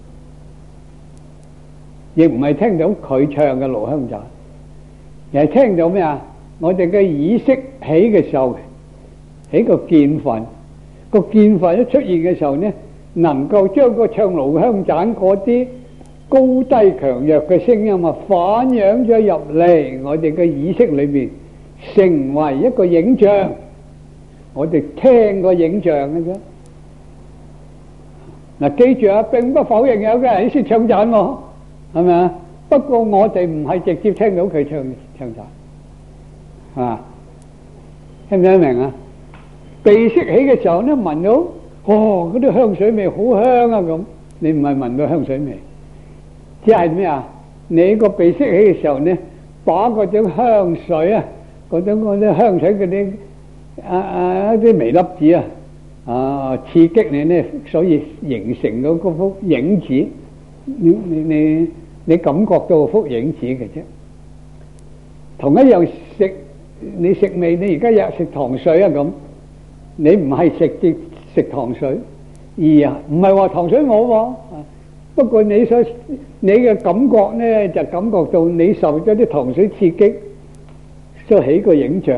亦唔係聽到佢唱嘅爐香盞，而係聽到咩啊？我哋嘅意識起嘅時候，起個見分，個見分一出現嘅時候呢，能夠將個唱爐香盞嗰啲高低強弱嘅聲音啊，反映咗入嚟我哋嘅意識裏邊，成為一個影像。我哋聽個影像嘅啫。 嗱，記住啊，並不否認有嘅人識唱讚喎，係咪啊？不過我哋唔係直接聽到佢唱讚，啊，聽唔聽明啊？鼻息起嘅時候咧，聞到嗰啲香水味好香啊咁，你唔係聞到香水味，只係咩啊？你個鼻息起嘅時候咧，把嗰種香水啊，嗰啲香水嗰啲一啲微粒子刺激你咧，所以形成咗嗰幅影子。你感覺到幅影子嘅啫。同一樣你食味，你而家又食糖水啊咁，你唔係食糖水，唔係話糖水冇喎。不過你嘅感覺咧，就感覺到你受咗啲糖水刺激，所起個影像。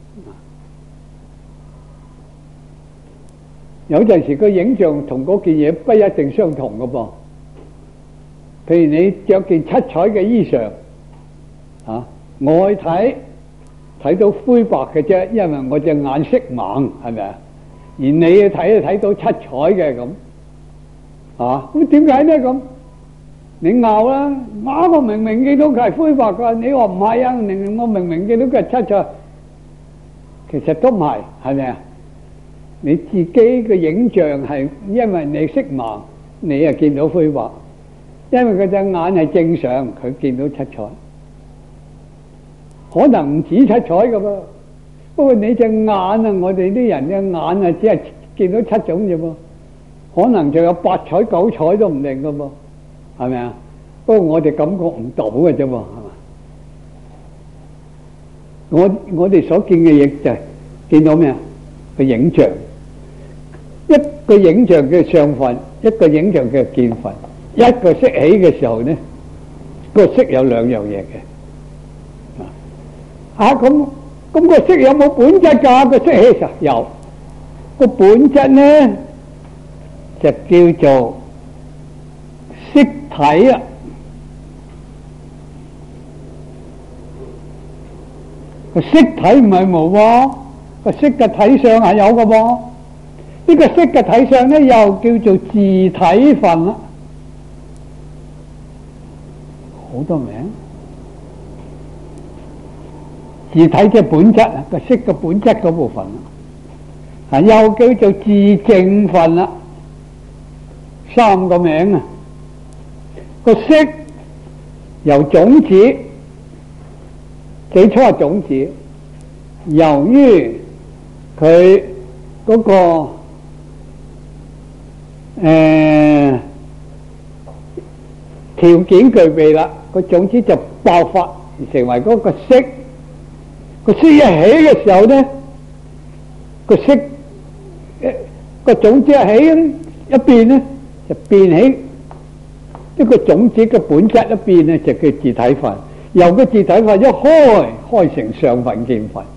有陣時個影像同嗰件嘢不一定相同㗎噃。譬如你着件七彩嘅衣裳，我去睇到灰白嘅啫，因為我隻眼色盲，係咪啊？而你去睇到七彩嘅咁，咁點解呢？咁你拗啦，我明明見到佢係灰白噶，你話唔係啊？我明明見到佢係七彩，其實都唔係，係咪啊？你自己嘅影像係因為你色盲，你又見到灰白。因為佢隻眼係正常，佢見到七彩，可能唔止七彩噶噃。不過你隻眼啊，我哋啲人嘅眼啊，只係見到七種啫噃，可能就有八彩九彩都唔定噶噃，係咪啊？不過我哋感覺唔到嘅啫噃，係嘛？我哋所見嘅嘢就係見到咩啊？個影像，一個影像嘅相分，一個影像嘅見分。一個色起嘅時候呢，個色有兩樣嘢嘅。咁個色有冇本質㗎？個色起時候有，個本質呢就叫做色體啊。個色體唔係冇喎，個色嘅體相係有嘅噃。呢個色嘅體相呢，又叫做自體分啦。好多名，自體即係本質啊，個色嘅本質嗰部分又叫做自證分啦，三個名啊。個色由種子，最初係種子，由於佢嗰個條件具備啦，個種子就爆發成為嗰個色。個色一起嘅時候呢，個色個種子一起一變呢，就變起一個種子嘅本質一變呢，就叫自體分。由個自體分一開成相分見分。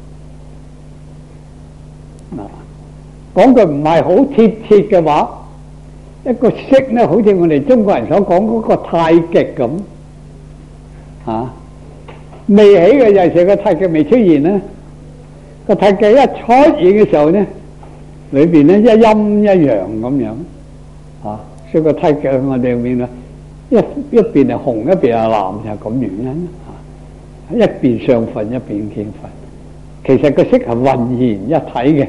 講句唔係好貼切嘅話，一個色呢，好似我哋中國人所講嗰個太極咁，未起嘅就係個太極未出現呢，個太極一出現嘅時候呢，裏邊呢一陰一陽咁樣，所以個太極我哋面啦，一邊係紅一邊係藍，就係咁原因，一邊相分一邊見分，其實個色係渾然一體嘅。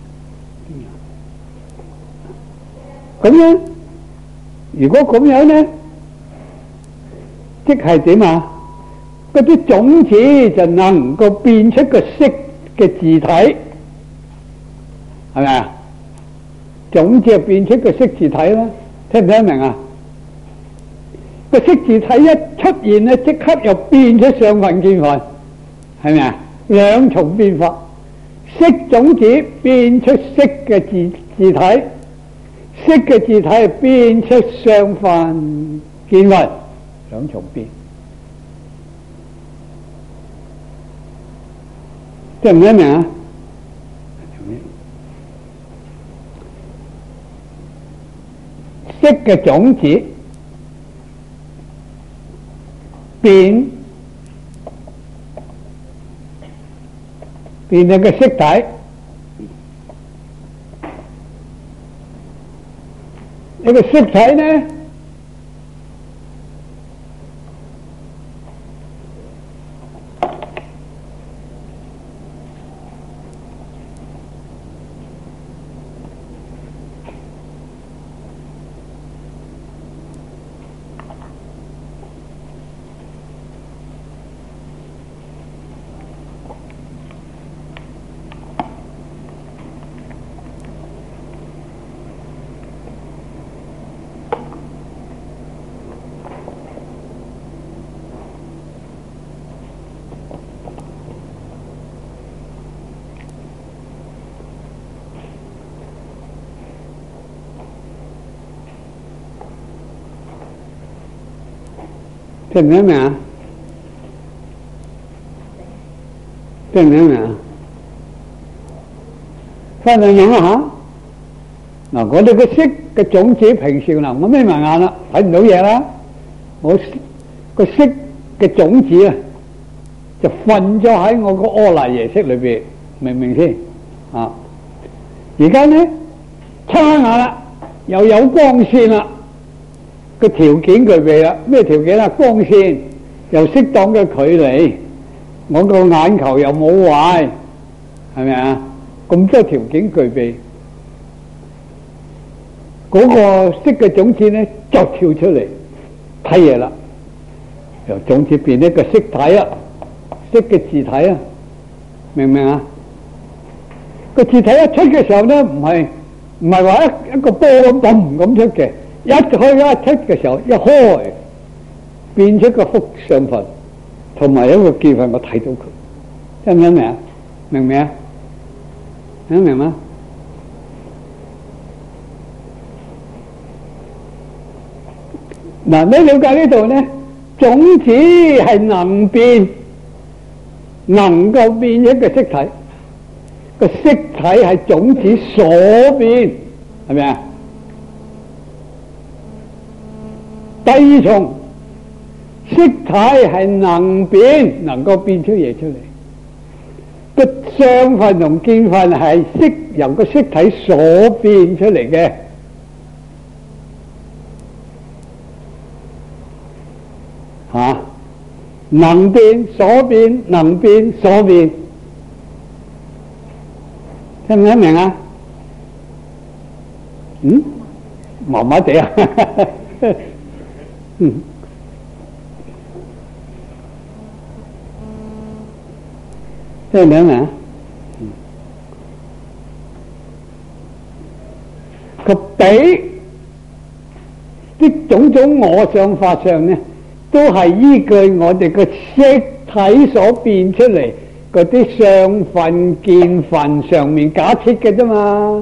咁樣，如果咁樣呢，即係點啊？嗰啲種子就能夠變出個色嘅自體，係咪啊？種子就變出個色自體啦，聽唔聽明啊？個色自體一出現咧，即刻又變出相分見分，係咪啊？兩重變化，色種子變出色嘅自體。色嘅自體變出相分見分，兩重變，聽唔聽明啊？色嘅種子變咗個色體， 呢個色體呢，聽唔聽明啊？聽唔聽明啊？翻兩樣啊嚇！嗱，我哋個色嘅種子平時嗱，我眯埋眼啦，睇唔到嘢啦。我個色嘅種子啊，就瞓咗喺我個阿賴耶識裏邊，明唔明先？啊！而家呢，撐眼啦，又有光線啦。個條件具備啦，咩條件啊？光線又適當嘅距離，我個眼球又冇壞，係咪啊？咁多條件具備，嗰個色嘅種子咧就跳出嚟睇嘢啦，由種子變一個色體啦，色嘅字體啊，明唔明啊？個字體一出嘅時候咧，唔係話一個波咁嘣咁出嘅。一開一出嘅時候，一開變出個福相分，同埋一個見分，我睇到佢，聽唔聽明啊？明唔明啊？聽明嗎？嗱，你了解呢度咧，種子係能變，能夠變一個色體，個色體係種子所變，係咪啊？第二重色體係能變，能夠變出嘢出嚟。個相分同見分係由個色體所變出嚟嘅。吓，能變所變，能變所變，聽唔聽明啊？麻麻地啊！聽唔明啊？個比啲種種我相法相呢，都係依據我哋個色體所變出嚟嗰啲相分見分上面假設嘅啫嘛。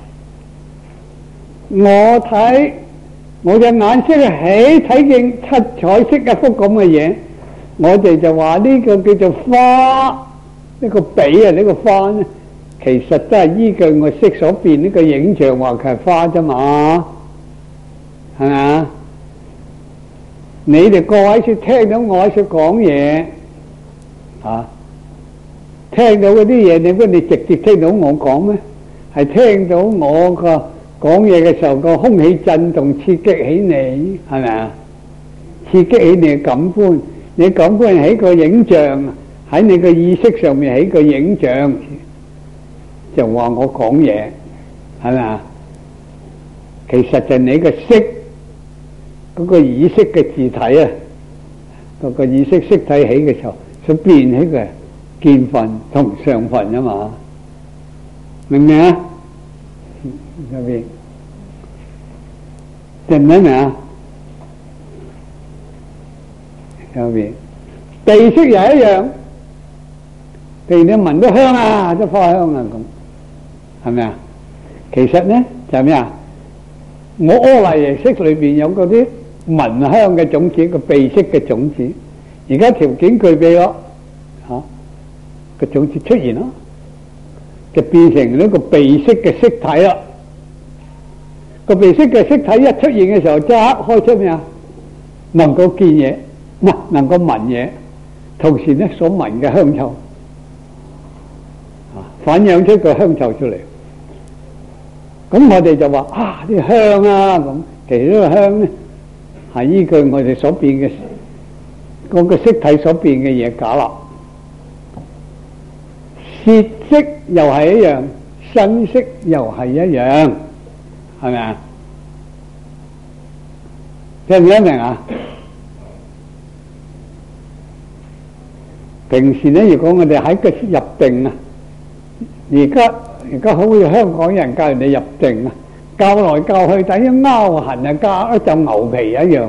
我隻眼識起睇見七彩色一幅咁嘅嘢，我哋就話呢個叫做花，呢個比啊，呢個花呢，其實都係依據我色所變呢個影像話佢係花啫嘛，係咪啊？你哋各位說聽到我喺度講嘢啊，聽到嗰啲嘢，你估你直接聽到我講咩？係聽到我個講嘢嘅時候，個空氣震動刺激起你，係咪啊？刺激起你嘅感官，你感官起個影像喺你個意識上面起個影像，就話我講嘢，係咪啊？其實就你個識嗰個意識嘅字體啊，嗰個意識色體起嘅時候，所變起嘅見分同相分啊嘛，明唔明啊？入邊明唔明啊？入邊地色又一樣，譬如你聞到香啊，即花香啊咁，係咪啊？其實呢就係咩啊？我阿賴耶識裏邊有嗰啲聞香嘅種子，個鼻識嘅種子，而家條件具備咯，吓個種子出現咯，就變成呢個鼻識嘅色體啦。個鼻識嘅色體一出現嘅時候，即刻開出咩啊？能夠見嘢，能夠聞嘢，同時呢所聞嘅香臭，反映出個香臭出嚟。 咁我哋就話啊啲香啊咁，其實呢個香咧係依據我哋所變嘅嗰個色體所變嘅嘢假立。舌色又係一樣，身色又係一樣，係咪啊？聽唔聽明啊？平時咧，如果我哋喺個入定啊，而家好似香港人教人哋入定啊，教來教去等於拗痕啊，加一陣牛皮一樣，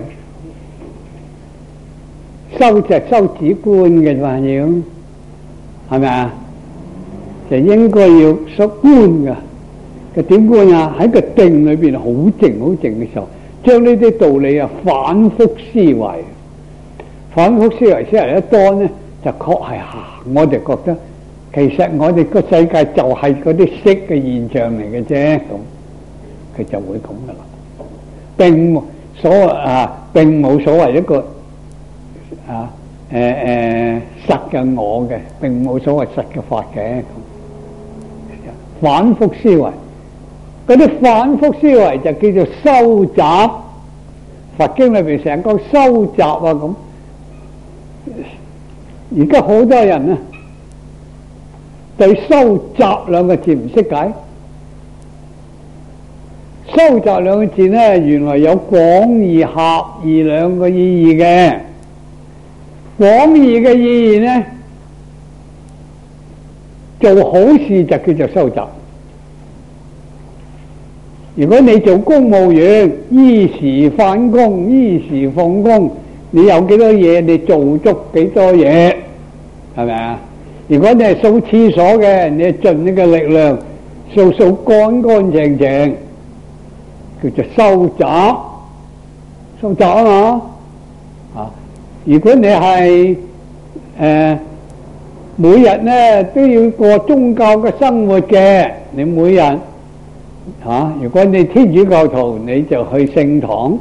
收止觀嘅嘛要，係咪啊？就應該要收觀噶，佢點觀啊？喺個定裏邊好靜好靜嘅時候，將呢啲道理啊反覆思維，反覆思維思維得多呢，就確係我哋覺得其實我哋個世界就係嗰啲色嘅現象嚟嘅啫，咁佢就會咁噶啦，並冇所謂一個實嘅我嘅，並冇所謂實嘅法嘅。反覆思維，嗰啲反覆思維就叫做收集。佛經裏邊成日講收集啊咁。而家好多人啊，對收集兩個字唔識解。收集兩個字呢，原來有廣義、狹義兩個意義嘅。廣義嘅意義呢，做好事就叫做收集。如果你做公務員，依時返工，依時放工，你有幾多嘢，你做足幾多嘢，係咪啊？如果你係掃廁所嘅，你盡你嘅力量掃乾乾淨淨，叫做收集，收集啊嘛。啊，如果你係每日呢都要過宗教嘅生活嘅，你每日如果你天主教徒，你就去聖堂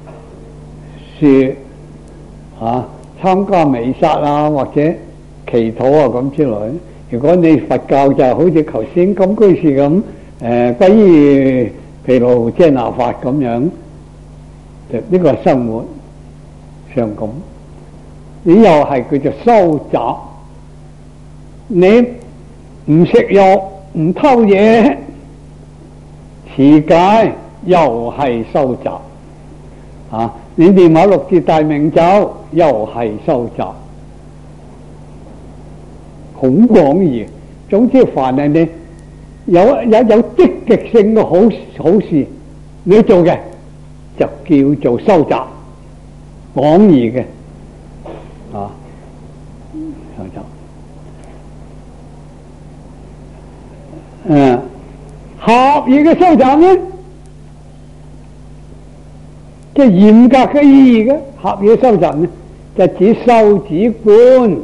參加彌撒啊，或者祈禱啊咁之類。如果你佛教就好似頭先金居士咁，歸依毗盧遮那法咁樣，就呢個生活上咁，你又係叫做收集。你唔食肉，唔偷嘢，持戒又係收集。你念下六字大明咒又係收集，好廣義。總之凡係你有積極性嘅好事你做嘅，就叫做收集，廣義嘅收集。狹義嘅收集呢，即係嚴格嘅意義嘅狹義嘅收集呢，就指修止觀，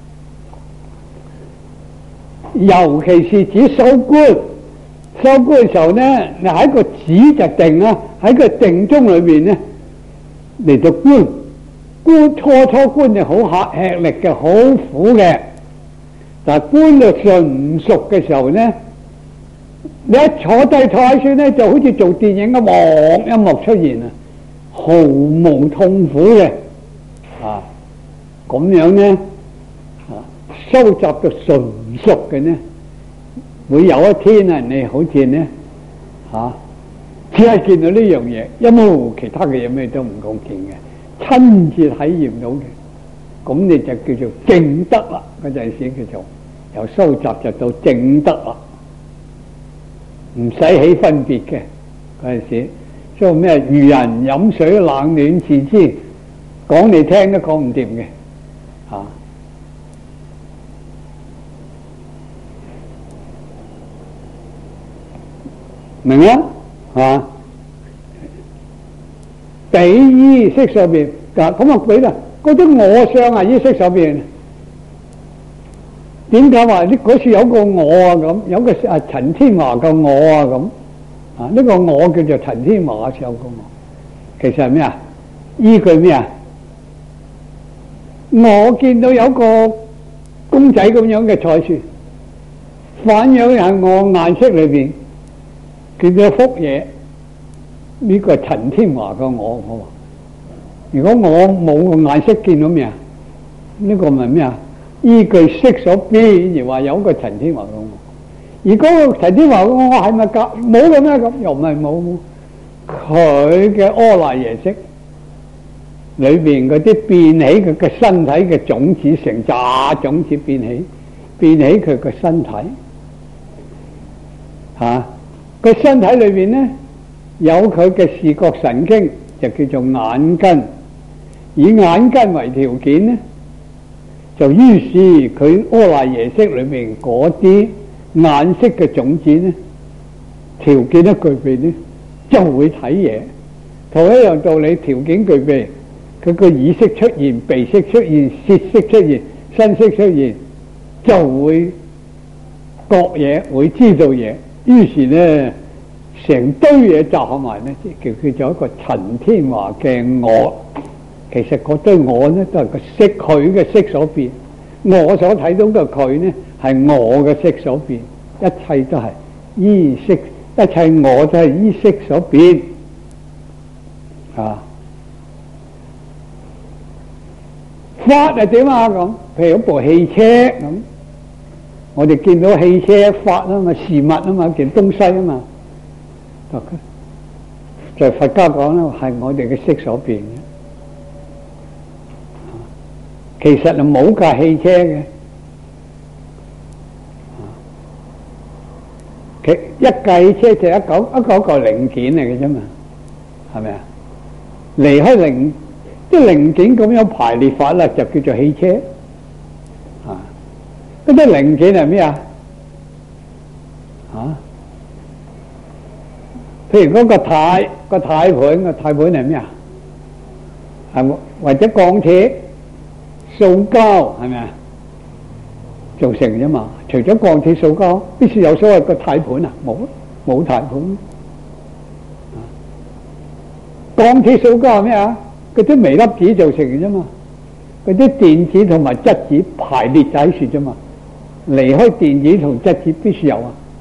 尤其是指修觀。修觀嘅時候呢，你喺個止就定啦，喺個定中裏邊呢嚟到觀初觀就好吃力嘅，好苦嘅。但係觀到純熟嘅時候呢，你一坐低睇書呢，就好似做電影咁，一幕出現啊，毫無痛苦嘅咁樣呢，收集到純熟嘅呢，會有一天啊，你好似呢只係見到呢樣嘢，一冇其他嘅嘢咩都唔講見嘅，親自體驗到嘅，咁你就叫做證得啦。嗰陣時叫做由收集就到證得啦，唔使起分別嘅嗰陣時。所以咩如人飲水冷暖自知，講你聽都講唔掂嘅明啊？比依色所變，咁啊比啦，嗰啲我相係依色所變。點解話呢？嗰處有個我啊咁，有個陳天華嘅我啊咁，呢個我叫做陳天華有個我，其實係咩啊？依據咩啊？我見到有個公仔咁樣嘅彩樹，反映喺我顏色裏邊。 見到幅嘢，呢個係陳天華嘅我話。如果我冇個眼識見到咩啊？呢個咪咩啊？依據色所變而話有個陳天華嘅我。而嗰個陳天華嘅我係咪冇嘅咩？咁又唔係冇。佢嘅阿賴耶識裏邊嗰啲變起佢嘅身體嘅種子，成扎種子變起佢嘅身體。個身體裏邊呢，有佢嘅視覺神經，就叫做眼根，以眼根為條件呢，就於是佢阿賴耶識裏面嗰啲眼識嘅種子呢，條件一具備呢，就會睇嘢。同一樣道理，條件具備，佢個耳識出現、鼻識出現、舌識出現、身識出現，就會覺嘢，會知道嘢。於是呢，成堆嘢集合埋呢，叫做一個陳天華嘅我。其實嗰堆我呢，都係個識，佢嘅識所變。我所睇到嘅佢呢，係我嘅識所變。一切都係依識，一切我都係依識所變。法係點啊？咁譬如一部汽車咁。我哋見到汽車法啊嘛，事物啊嘛，件東西啊嘛，在佛家講咧，係我哋嘅識所變嘅。其實就冇架汽車嘅，一架汽車就一個零件嚟嘅啫嘛，係咪啊？離開啲零件咁樣排列法啦，就叫做汽車。嗰啲零件係咩啊？譬如嗰個軚盤係咩啊？係或者鋼鐵、塑膠係咪啊？做成啫嘛。除咗鋼鐵、塑膠，必須有所謂個軚盤啊？冇軚盤。鋼鐵、塑膠係咩啊？嗰啲微粒子做成嘅啫嘛。嗰啲電子同埋質子排列喺處啫嘛。離開電子同質子必須有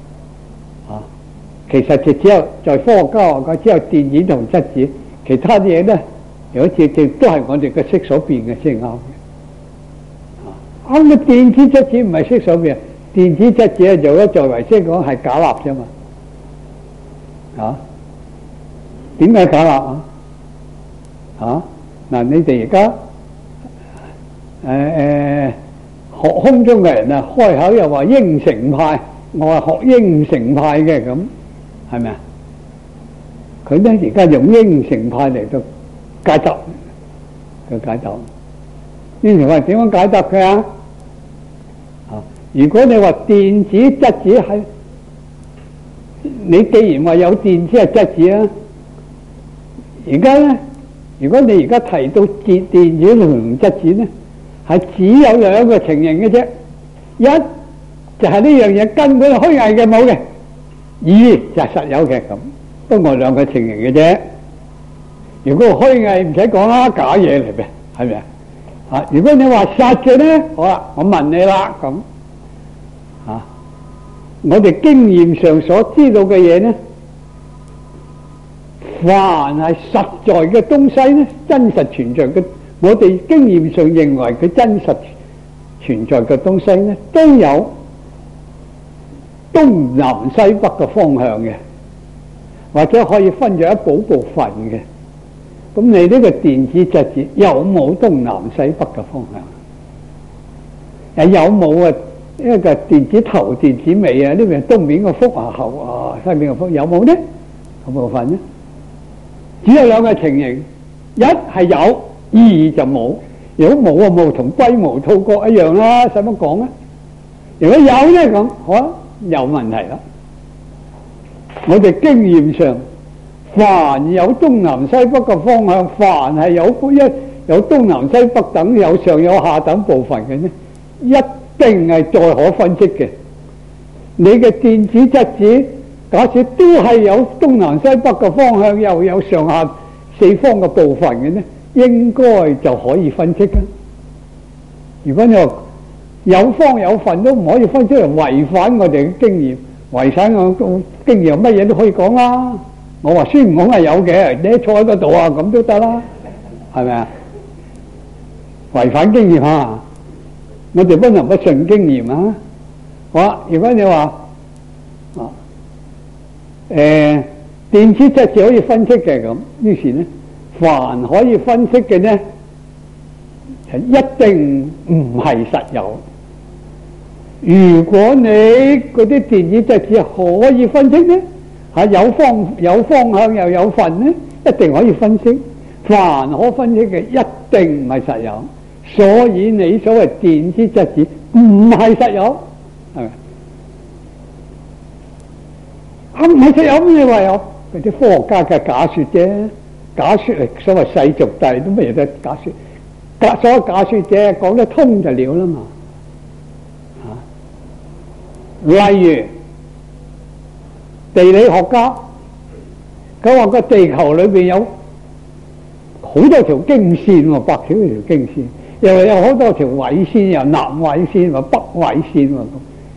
其實就只有在科學家話講，只有電子同質子，其他啲嘢咧，如果直接都係我哋嘅識所變嘅先啱嘅。啱嘅電子質子唔係識所變，電子質子咧就咗作為識講係假立啫嘛。點解假立嗱，你哋而家學空中嘅人啊，開口又話應成派，我係學應成派嘅，咁係咪啊？佢咧而家用應成派嚟到解答，佢解答應成派點樣解答佢啊？如果你話電子質子係，你既然話有電子係質子啊，而家咧，如果你而家提到電子同質子咧，係只有兩個情形嘅啫，一就係呢樣嘢根本係虛偽嘅冇嘅，二就係實有嘅，咁不過兩個情形嘅啫。如果虛偽唔使講啦，假嘢嚟嘅，係咪啊？如果你話實嘅咧，好啦，我問你啦，咁我哋經驗上所知道嘅嘢咧，凡係實在嘅東西咧，真實存在嘅。我哋經驗上認為佢真實存在嘅東西咧，都有東南西北嘅方向嘅，或者可以分咗一部分嘅。咁你呢個電子質子有冇東南西北嘅方向？有冇啊？一個電子頭、電子尾啊？呢邊東面個腹後西面個腹有冇呢？有部分呢？只有兩個情形，一係有，二就冇。如果冇啊，冇同龜毛兔角一樣啦，使乜講啊？如果有咧咁，好有問題啦。我哋經驗上，凡有東南西北嘅方向，凡係有東南西北等，有上有下等部分嘅呢，一定係再可分析嘅。你嘅電子質子，假設都係有東南西北嘅方向，又有上下四方嘅部分嘅呢，應該就可以分析嘅。如果你話有方有份都唔可以分析，嚟違反我哋嘅經驗， 維生我經驗乜嘢都可以講啦。我話孫悟空係有嘅，你坐喺嗰度啊，咁都得啦，係咪啊？違反經驗啊！我哋不能不順經驗啊！好啦，如果你話電子質子可以分析嘅咁，於是呢，凡可以分析嘅呢，就一定唔係實有。如果你嗰啲電子質子可以分析呢，有方向又有份呢，一定可以分析。凡可分析嘅一定唔係實有，所以你所謂電子質子唔係實有，係咪？唔係實有咩話有？嗰啲科學家嘅假說啫，假說嚟，所謂世俗大都乜嘢都假說，所有假說啫，講得通就了啦嘛。例如地理學家，佢話個地球裏邊有好多條經線喎，百幾條經線，又有好多條緯線，又南緯線，又北緯線喎。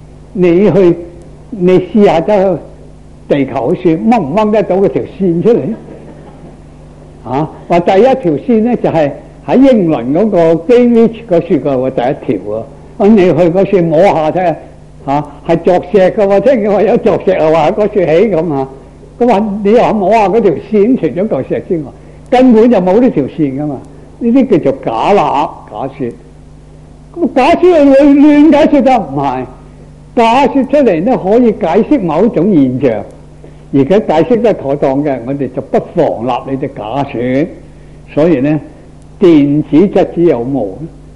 你試下走去地球算掹唔掹得到嗰條線出嚟啊？話第一條線咧就係喺英倫嗰個 Greenwich 嗰處嘅第一條喎。咁你去嗰處摸下睇下。係鑿石嘅喎，聽見話有鑿石又話嗰處起咁啊！咁話你又摸下嗰條線，除咗嚿石之外，根本就冇呢條線噶嘛？呢啲叫做假立假説。咁假説係亂解説得唔係？假説出嚟呢，可以解釋某一種現象，而且解釋得妥當嘅，我哋就不妨立你隻假説。所以呢，電子質子有冇？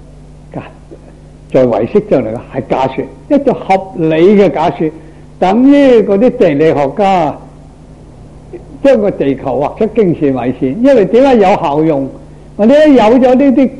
在唯識上嚟嘅係假説，一個合理嘅假説，等於嗰啲地理學家將個地球畫出經線緯線，因為點解有效用？我哋有咗呢啲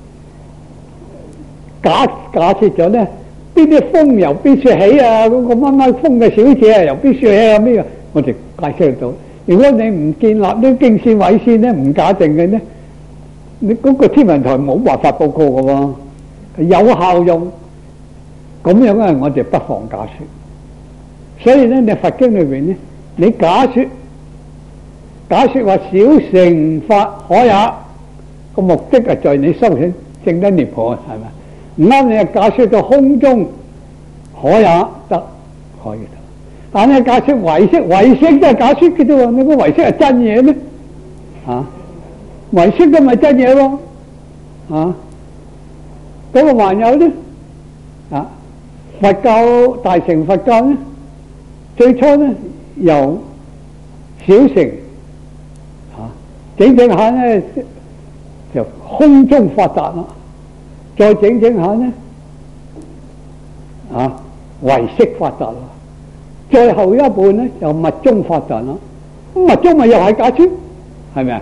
假設咗咧，邊啲風由邊處起啊？嗰個乜乜風嘅小姐啊，由邊處起啊？咩啊？我哋解釋得到。如果你唔建立呢經線緯線咧，唔假定嘅咧，你嗰個天文台冇辦法報告嘅喎。有效用咁樣咧，我哋不妨假説。所以咧，你佛經裏邊咧，你假説話小乘法可也，個目的係在你修行證得涅槃，係咪？唔啱你係假説到空中可也得，可以得。但係假説唯識都係假説嘅啫喎，你個唯識係真嘢咩？唯識都唔係真嘢喎，咁啊，還有咧佛教大乘佛教咧，最初咧由小乘整下咧就空中發達啦，再整下咧唯識發達啦，最後一半咧就密宗發達啦。咁密宗咪又係假説，係咪啊？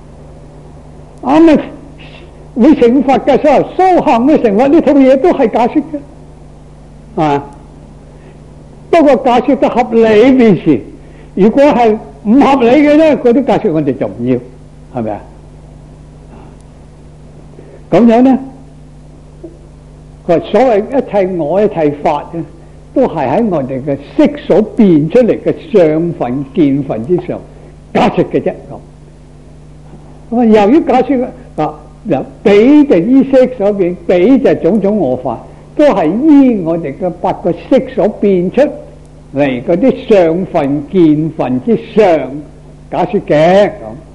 會成佛嘅時候，修行嘅成佛呢套嘢都係假説嘅，不過假説嘅合理面前，如果係唔合理嘅咧，嗰啲假説我哋就唔要，係咪啊？咁樣咧，佢話所謂一切我一切法嘅，都係喺我哋嘅色所變出嚟嘅相分見分之上假説嘅啫。咁啊，由於假説比就依色所變，比就種種我法，都係依我哋嘅八個色所變出嚟嗰啲相分見分之上假説嘅。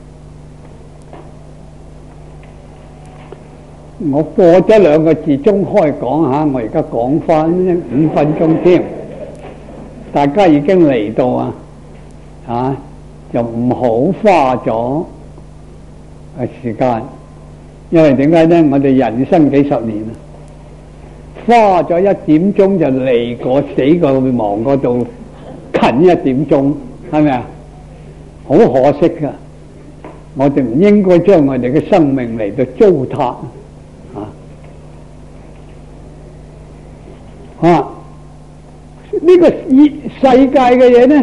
我過咗2個字中開講下，我而家講翻5分鐘添，大家已經嚟到就唔好花咗時間。因為點解咧？我哋人生幾十年啦，花咗1點鐘就嚟過死過亡嗰度近1點鐘，係咪啊？好可惜噶，我哋唔應該將我哋嘅生命嚟到糟蹋呢個世界嘅嘢咧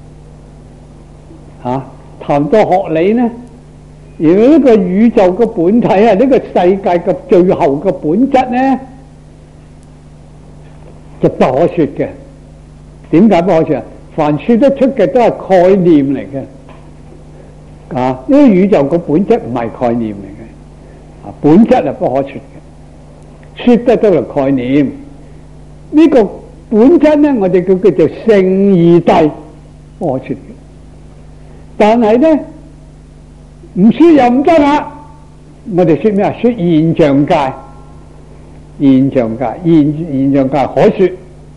談到學理咧。而呢個宇宙嘅本體呢個世界嘅最後嘅本質呢，就不可說嘅。 點解不可說啊？凡說得出嘅都係概念嚟嘅，啊！呢個宇宙個本質唔係概念嚟嘅，啊，本質係不可說嘅，說得都係概念。呢個本質咧，我哋叫做聖義諦，不可說嘅。但係咧，唔說又唔得啦。我哋說咩啊？說現象界，現象界，現象界可說，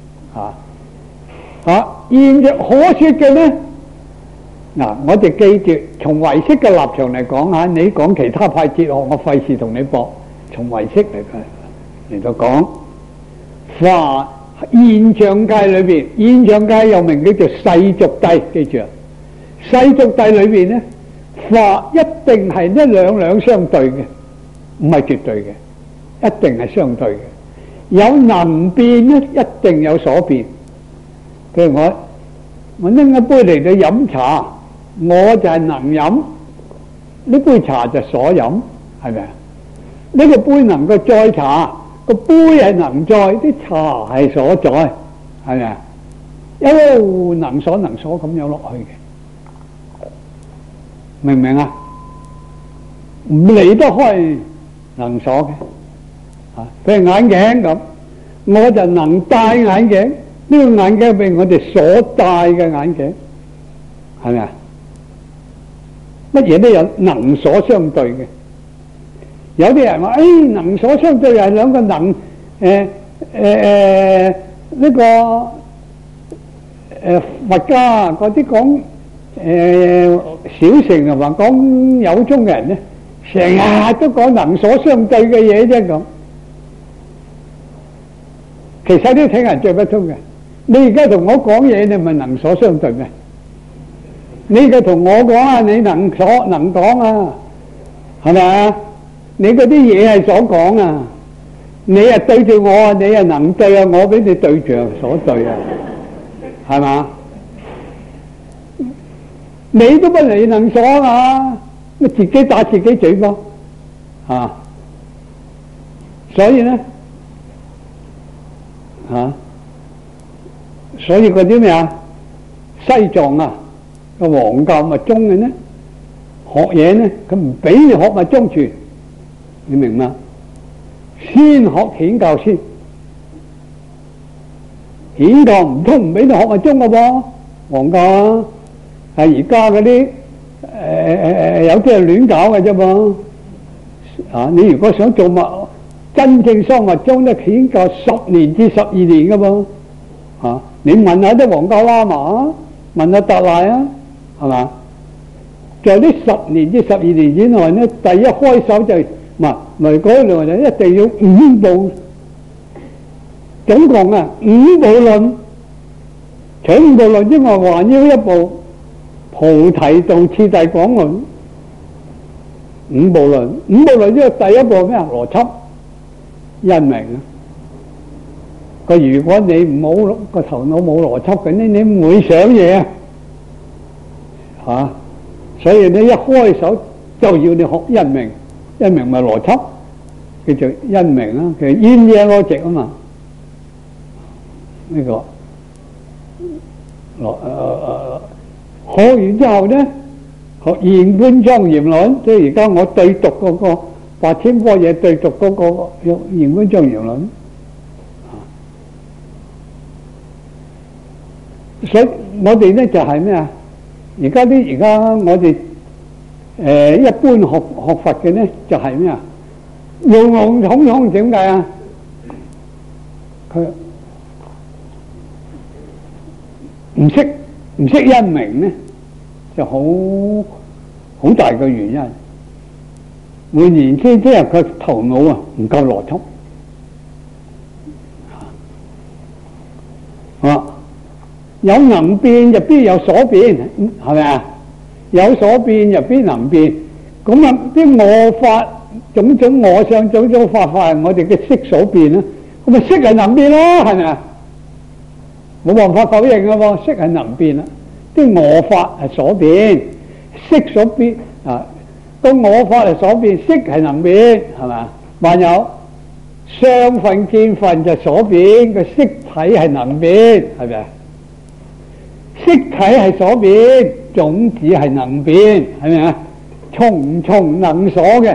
現象可說嘅咧，嗱，我哋記住，從唯識嘅立場嚟講吓，你講其他派哲學，我費事同你駁。從唯識嚟到講，話現象界裏邊，現象界又名叫做世俗諦，記住啊，世俗諦裏邊咧，法一定係一兩相對嘅，唔係絕對嘅，一定係相對嘅。有能變咧，一定有所變。譬如我拎一杯嚟到飲茶，我就係能飲，呢杯茶就所飲，係咪啊？呢個杯能夠載茶，個杯係能載，啲茶係所載，係咪啊？一路能所咁樣落去嘅，明唔明啊？唔離得開能所嘅，譬如眼鏡咁，我就能戴眼鏡。呢個眼鏡係我哋所戴嘅眼鏡，係咪啊？乜嘢都有能所相對嘅。有啲人話：能所相對係兩個能，呢個佛家嗰啲講小乘同埋講有宗嘅人咧，成日都講能所相對嘅嘢啫咁。其實都聽人最不通嘅。你而家同我講嘢，你咪能所相對咩？你而家同我講啊，你能講啊，係咪啊？你嗰啲嘢係所講啊，你係對住我啊，你係能對啊，我俾你對住所對啊，係嘛？你都不嚟能所啊，你自己打自己嘴巴啊！所以咧所以嗰啲咩啊？西藏啊個黃教密宗嘅呢，學嘢呢，佢唔俾你學密宗住，你明嗎？先學顯教先，顯教唔通唔俾你學密宗嘅噃，黃教啊，係而家嗰啲有啲係亂搞嘅啫噃。你如果想做密真正修密宗咧，顯教10年至12年嘅噃。你問下啲黃教喇嘛，問下達賴啊，係嘛？在呢10年至12年之內咧，第一開手就嚟嗰兩就一定要5部，總共5部論，除5部論之外，還要一部菩提道次第廣論。5部論之後第一部咩啊？邏輯因明啊！如果你唔好個頭腦冇邏輯嘅，你唔會想嘢啊！所以你一開手就要你學因明，因明咪邏輯，叫做因明啦，其實因嘢邏輯啊嘛。呢個學完之後咧，學現觀莊嚴論，即係而家我對讀嗰個8000般嘢對讀嗰個現觀莊嚴論。所以我哋咧就係咩啊？而家我哋一般學佛嘅咧就係咩啊？籠籠統統，點解啊？佢唔識因明咧，就好大嘅原因。換言之，即係佢頭腦唔夠邏輯有能變就必有所變，係咪啊？有所變就必能變。咁啊，啲我法種種我相種種法係我哋嘅識所變啦。咁咪識係能變咯，係咪啊？冇辦法否認噶喎，識係能變啦。啲我法係所變，識所變啊。個我法係所變，識係能變，係咪啊？還有相分見分就所變，個識體係能變，係咪啊？ 色體係所變，種子係能變，係咪啊？重重能所嘅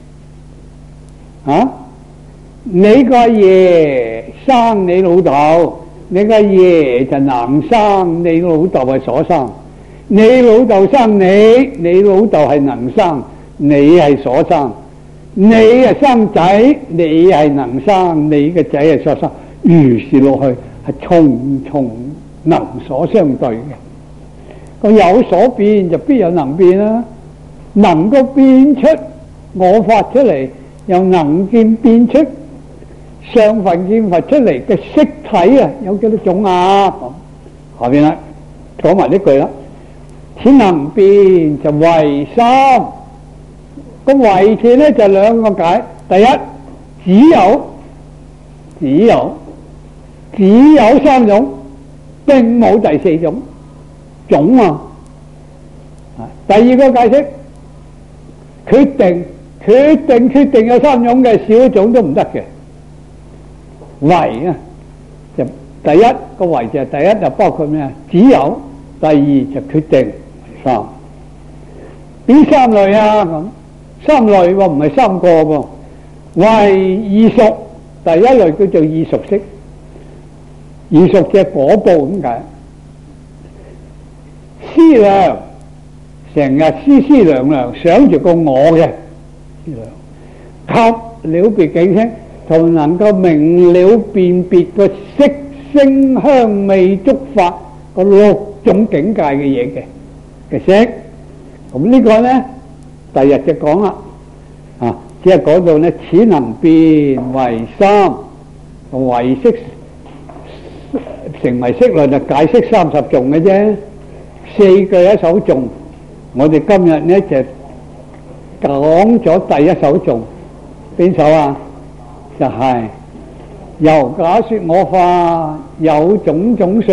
啊！你個爺生你老豆，你個爺就能生，你老豆係所生。你老豆生你，你老豆係能生，你係所生。你係生仔，你係能生，你嘅仔係所生。如是落去係重重能所相對嘅。個有所變就必有能變啦，能夠變出我發出嚟，又能見變出上分見佛出嚟嘅色體啊，有幾多種啊？下邊啦，講埋呢句啦。此能變就唯三，個唯字咧就兩個解。第一，只有三種，並冇第四種種啊。第二個解釋，決定有三種嘅，少一種都唔得嘅。唯啊，就第一個唯就第一就包括咩啊？只有，第二就決定，三。邊三類啊？咁三類喎，唔係三個喎。唯異熟，第一類叫做異熟識，異熟嘅果報咁解。思量，成日思量，想住個我嘅思量，及了別境識，同能夠明了辨別個色聲香味觸法個六種境界嘅嘢嘅識。咁呢個咧，第日就講啦。啊，只係講到咧，此能變為三，唯識成為識論就解釋30頌嘅啫，4句一首頌。我哋今日咧就講咗第一首頌，邊首啊？就係由假說我法有種種相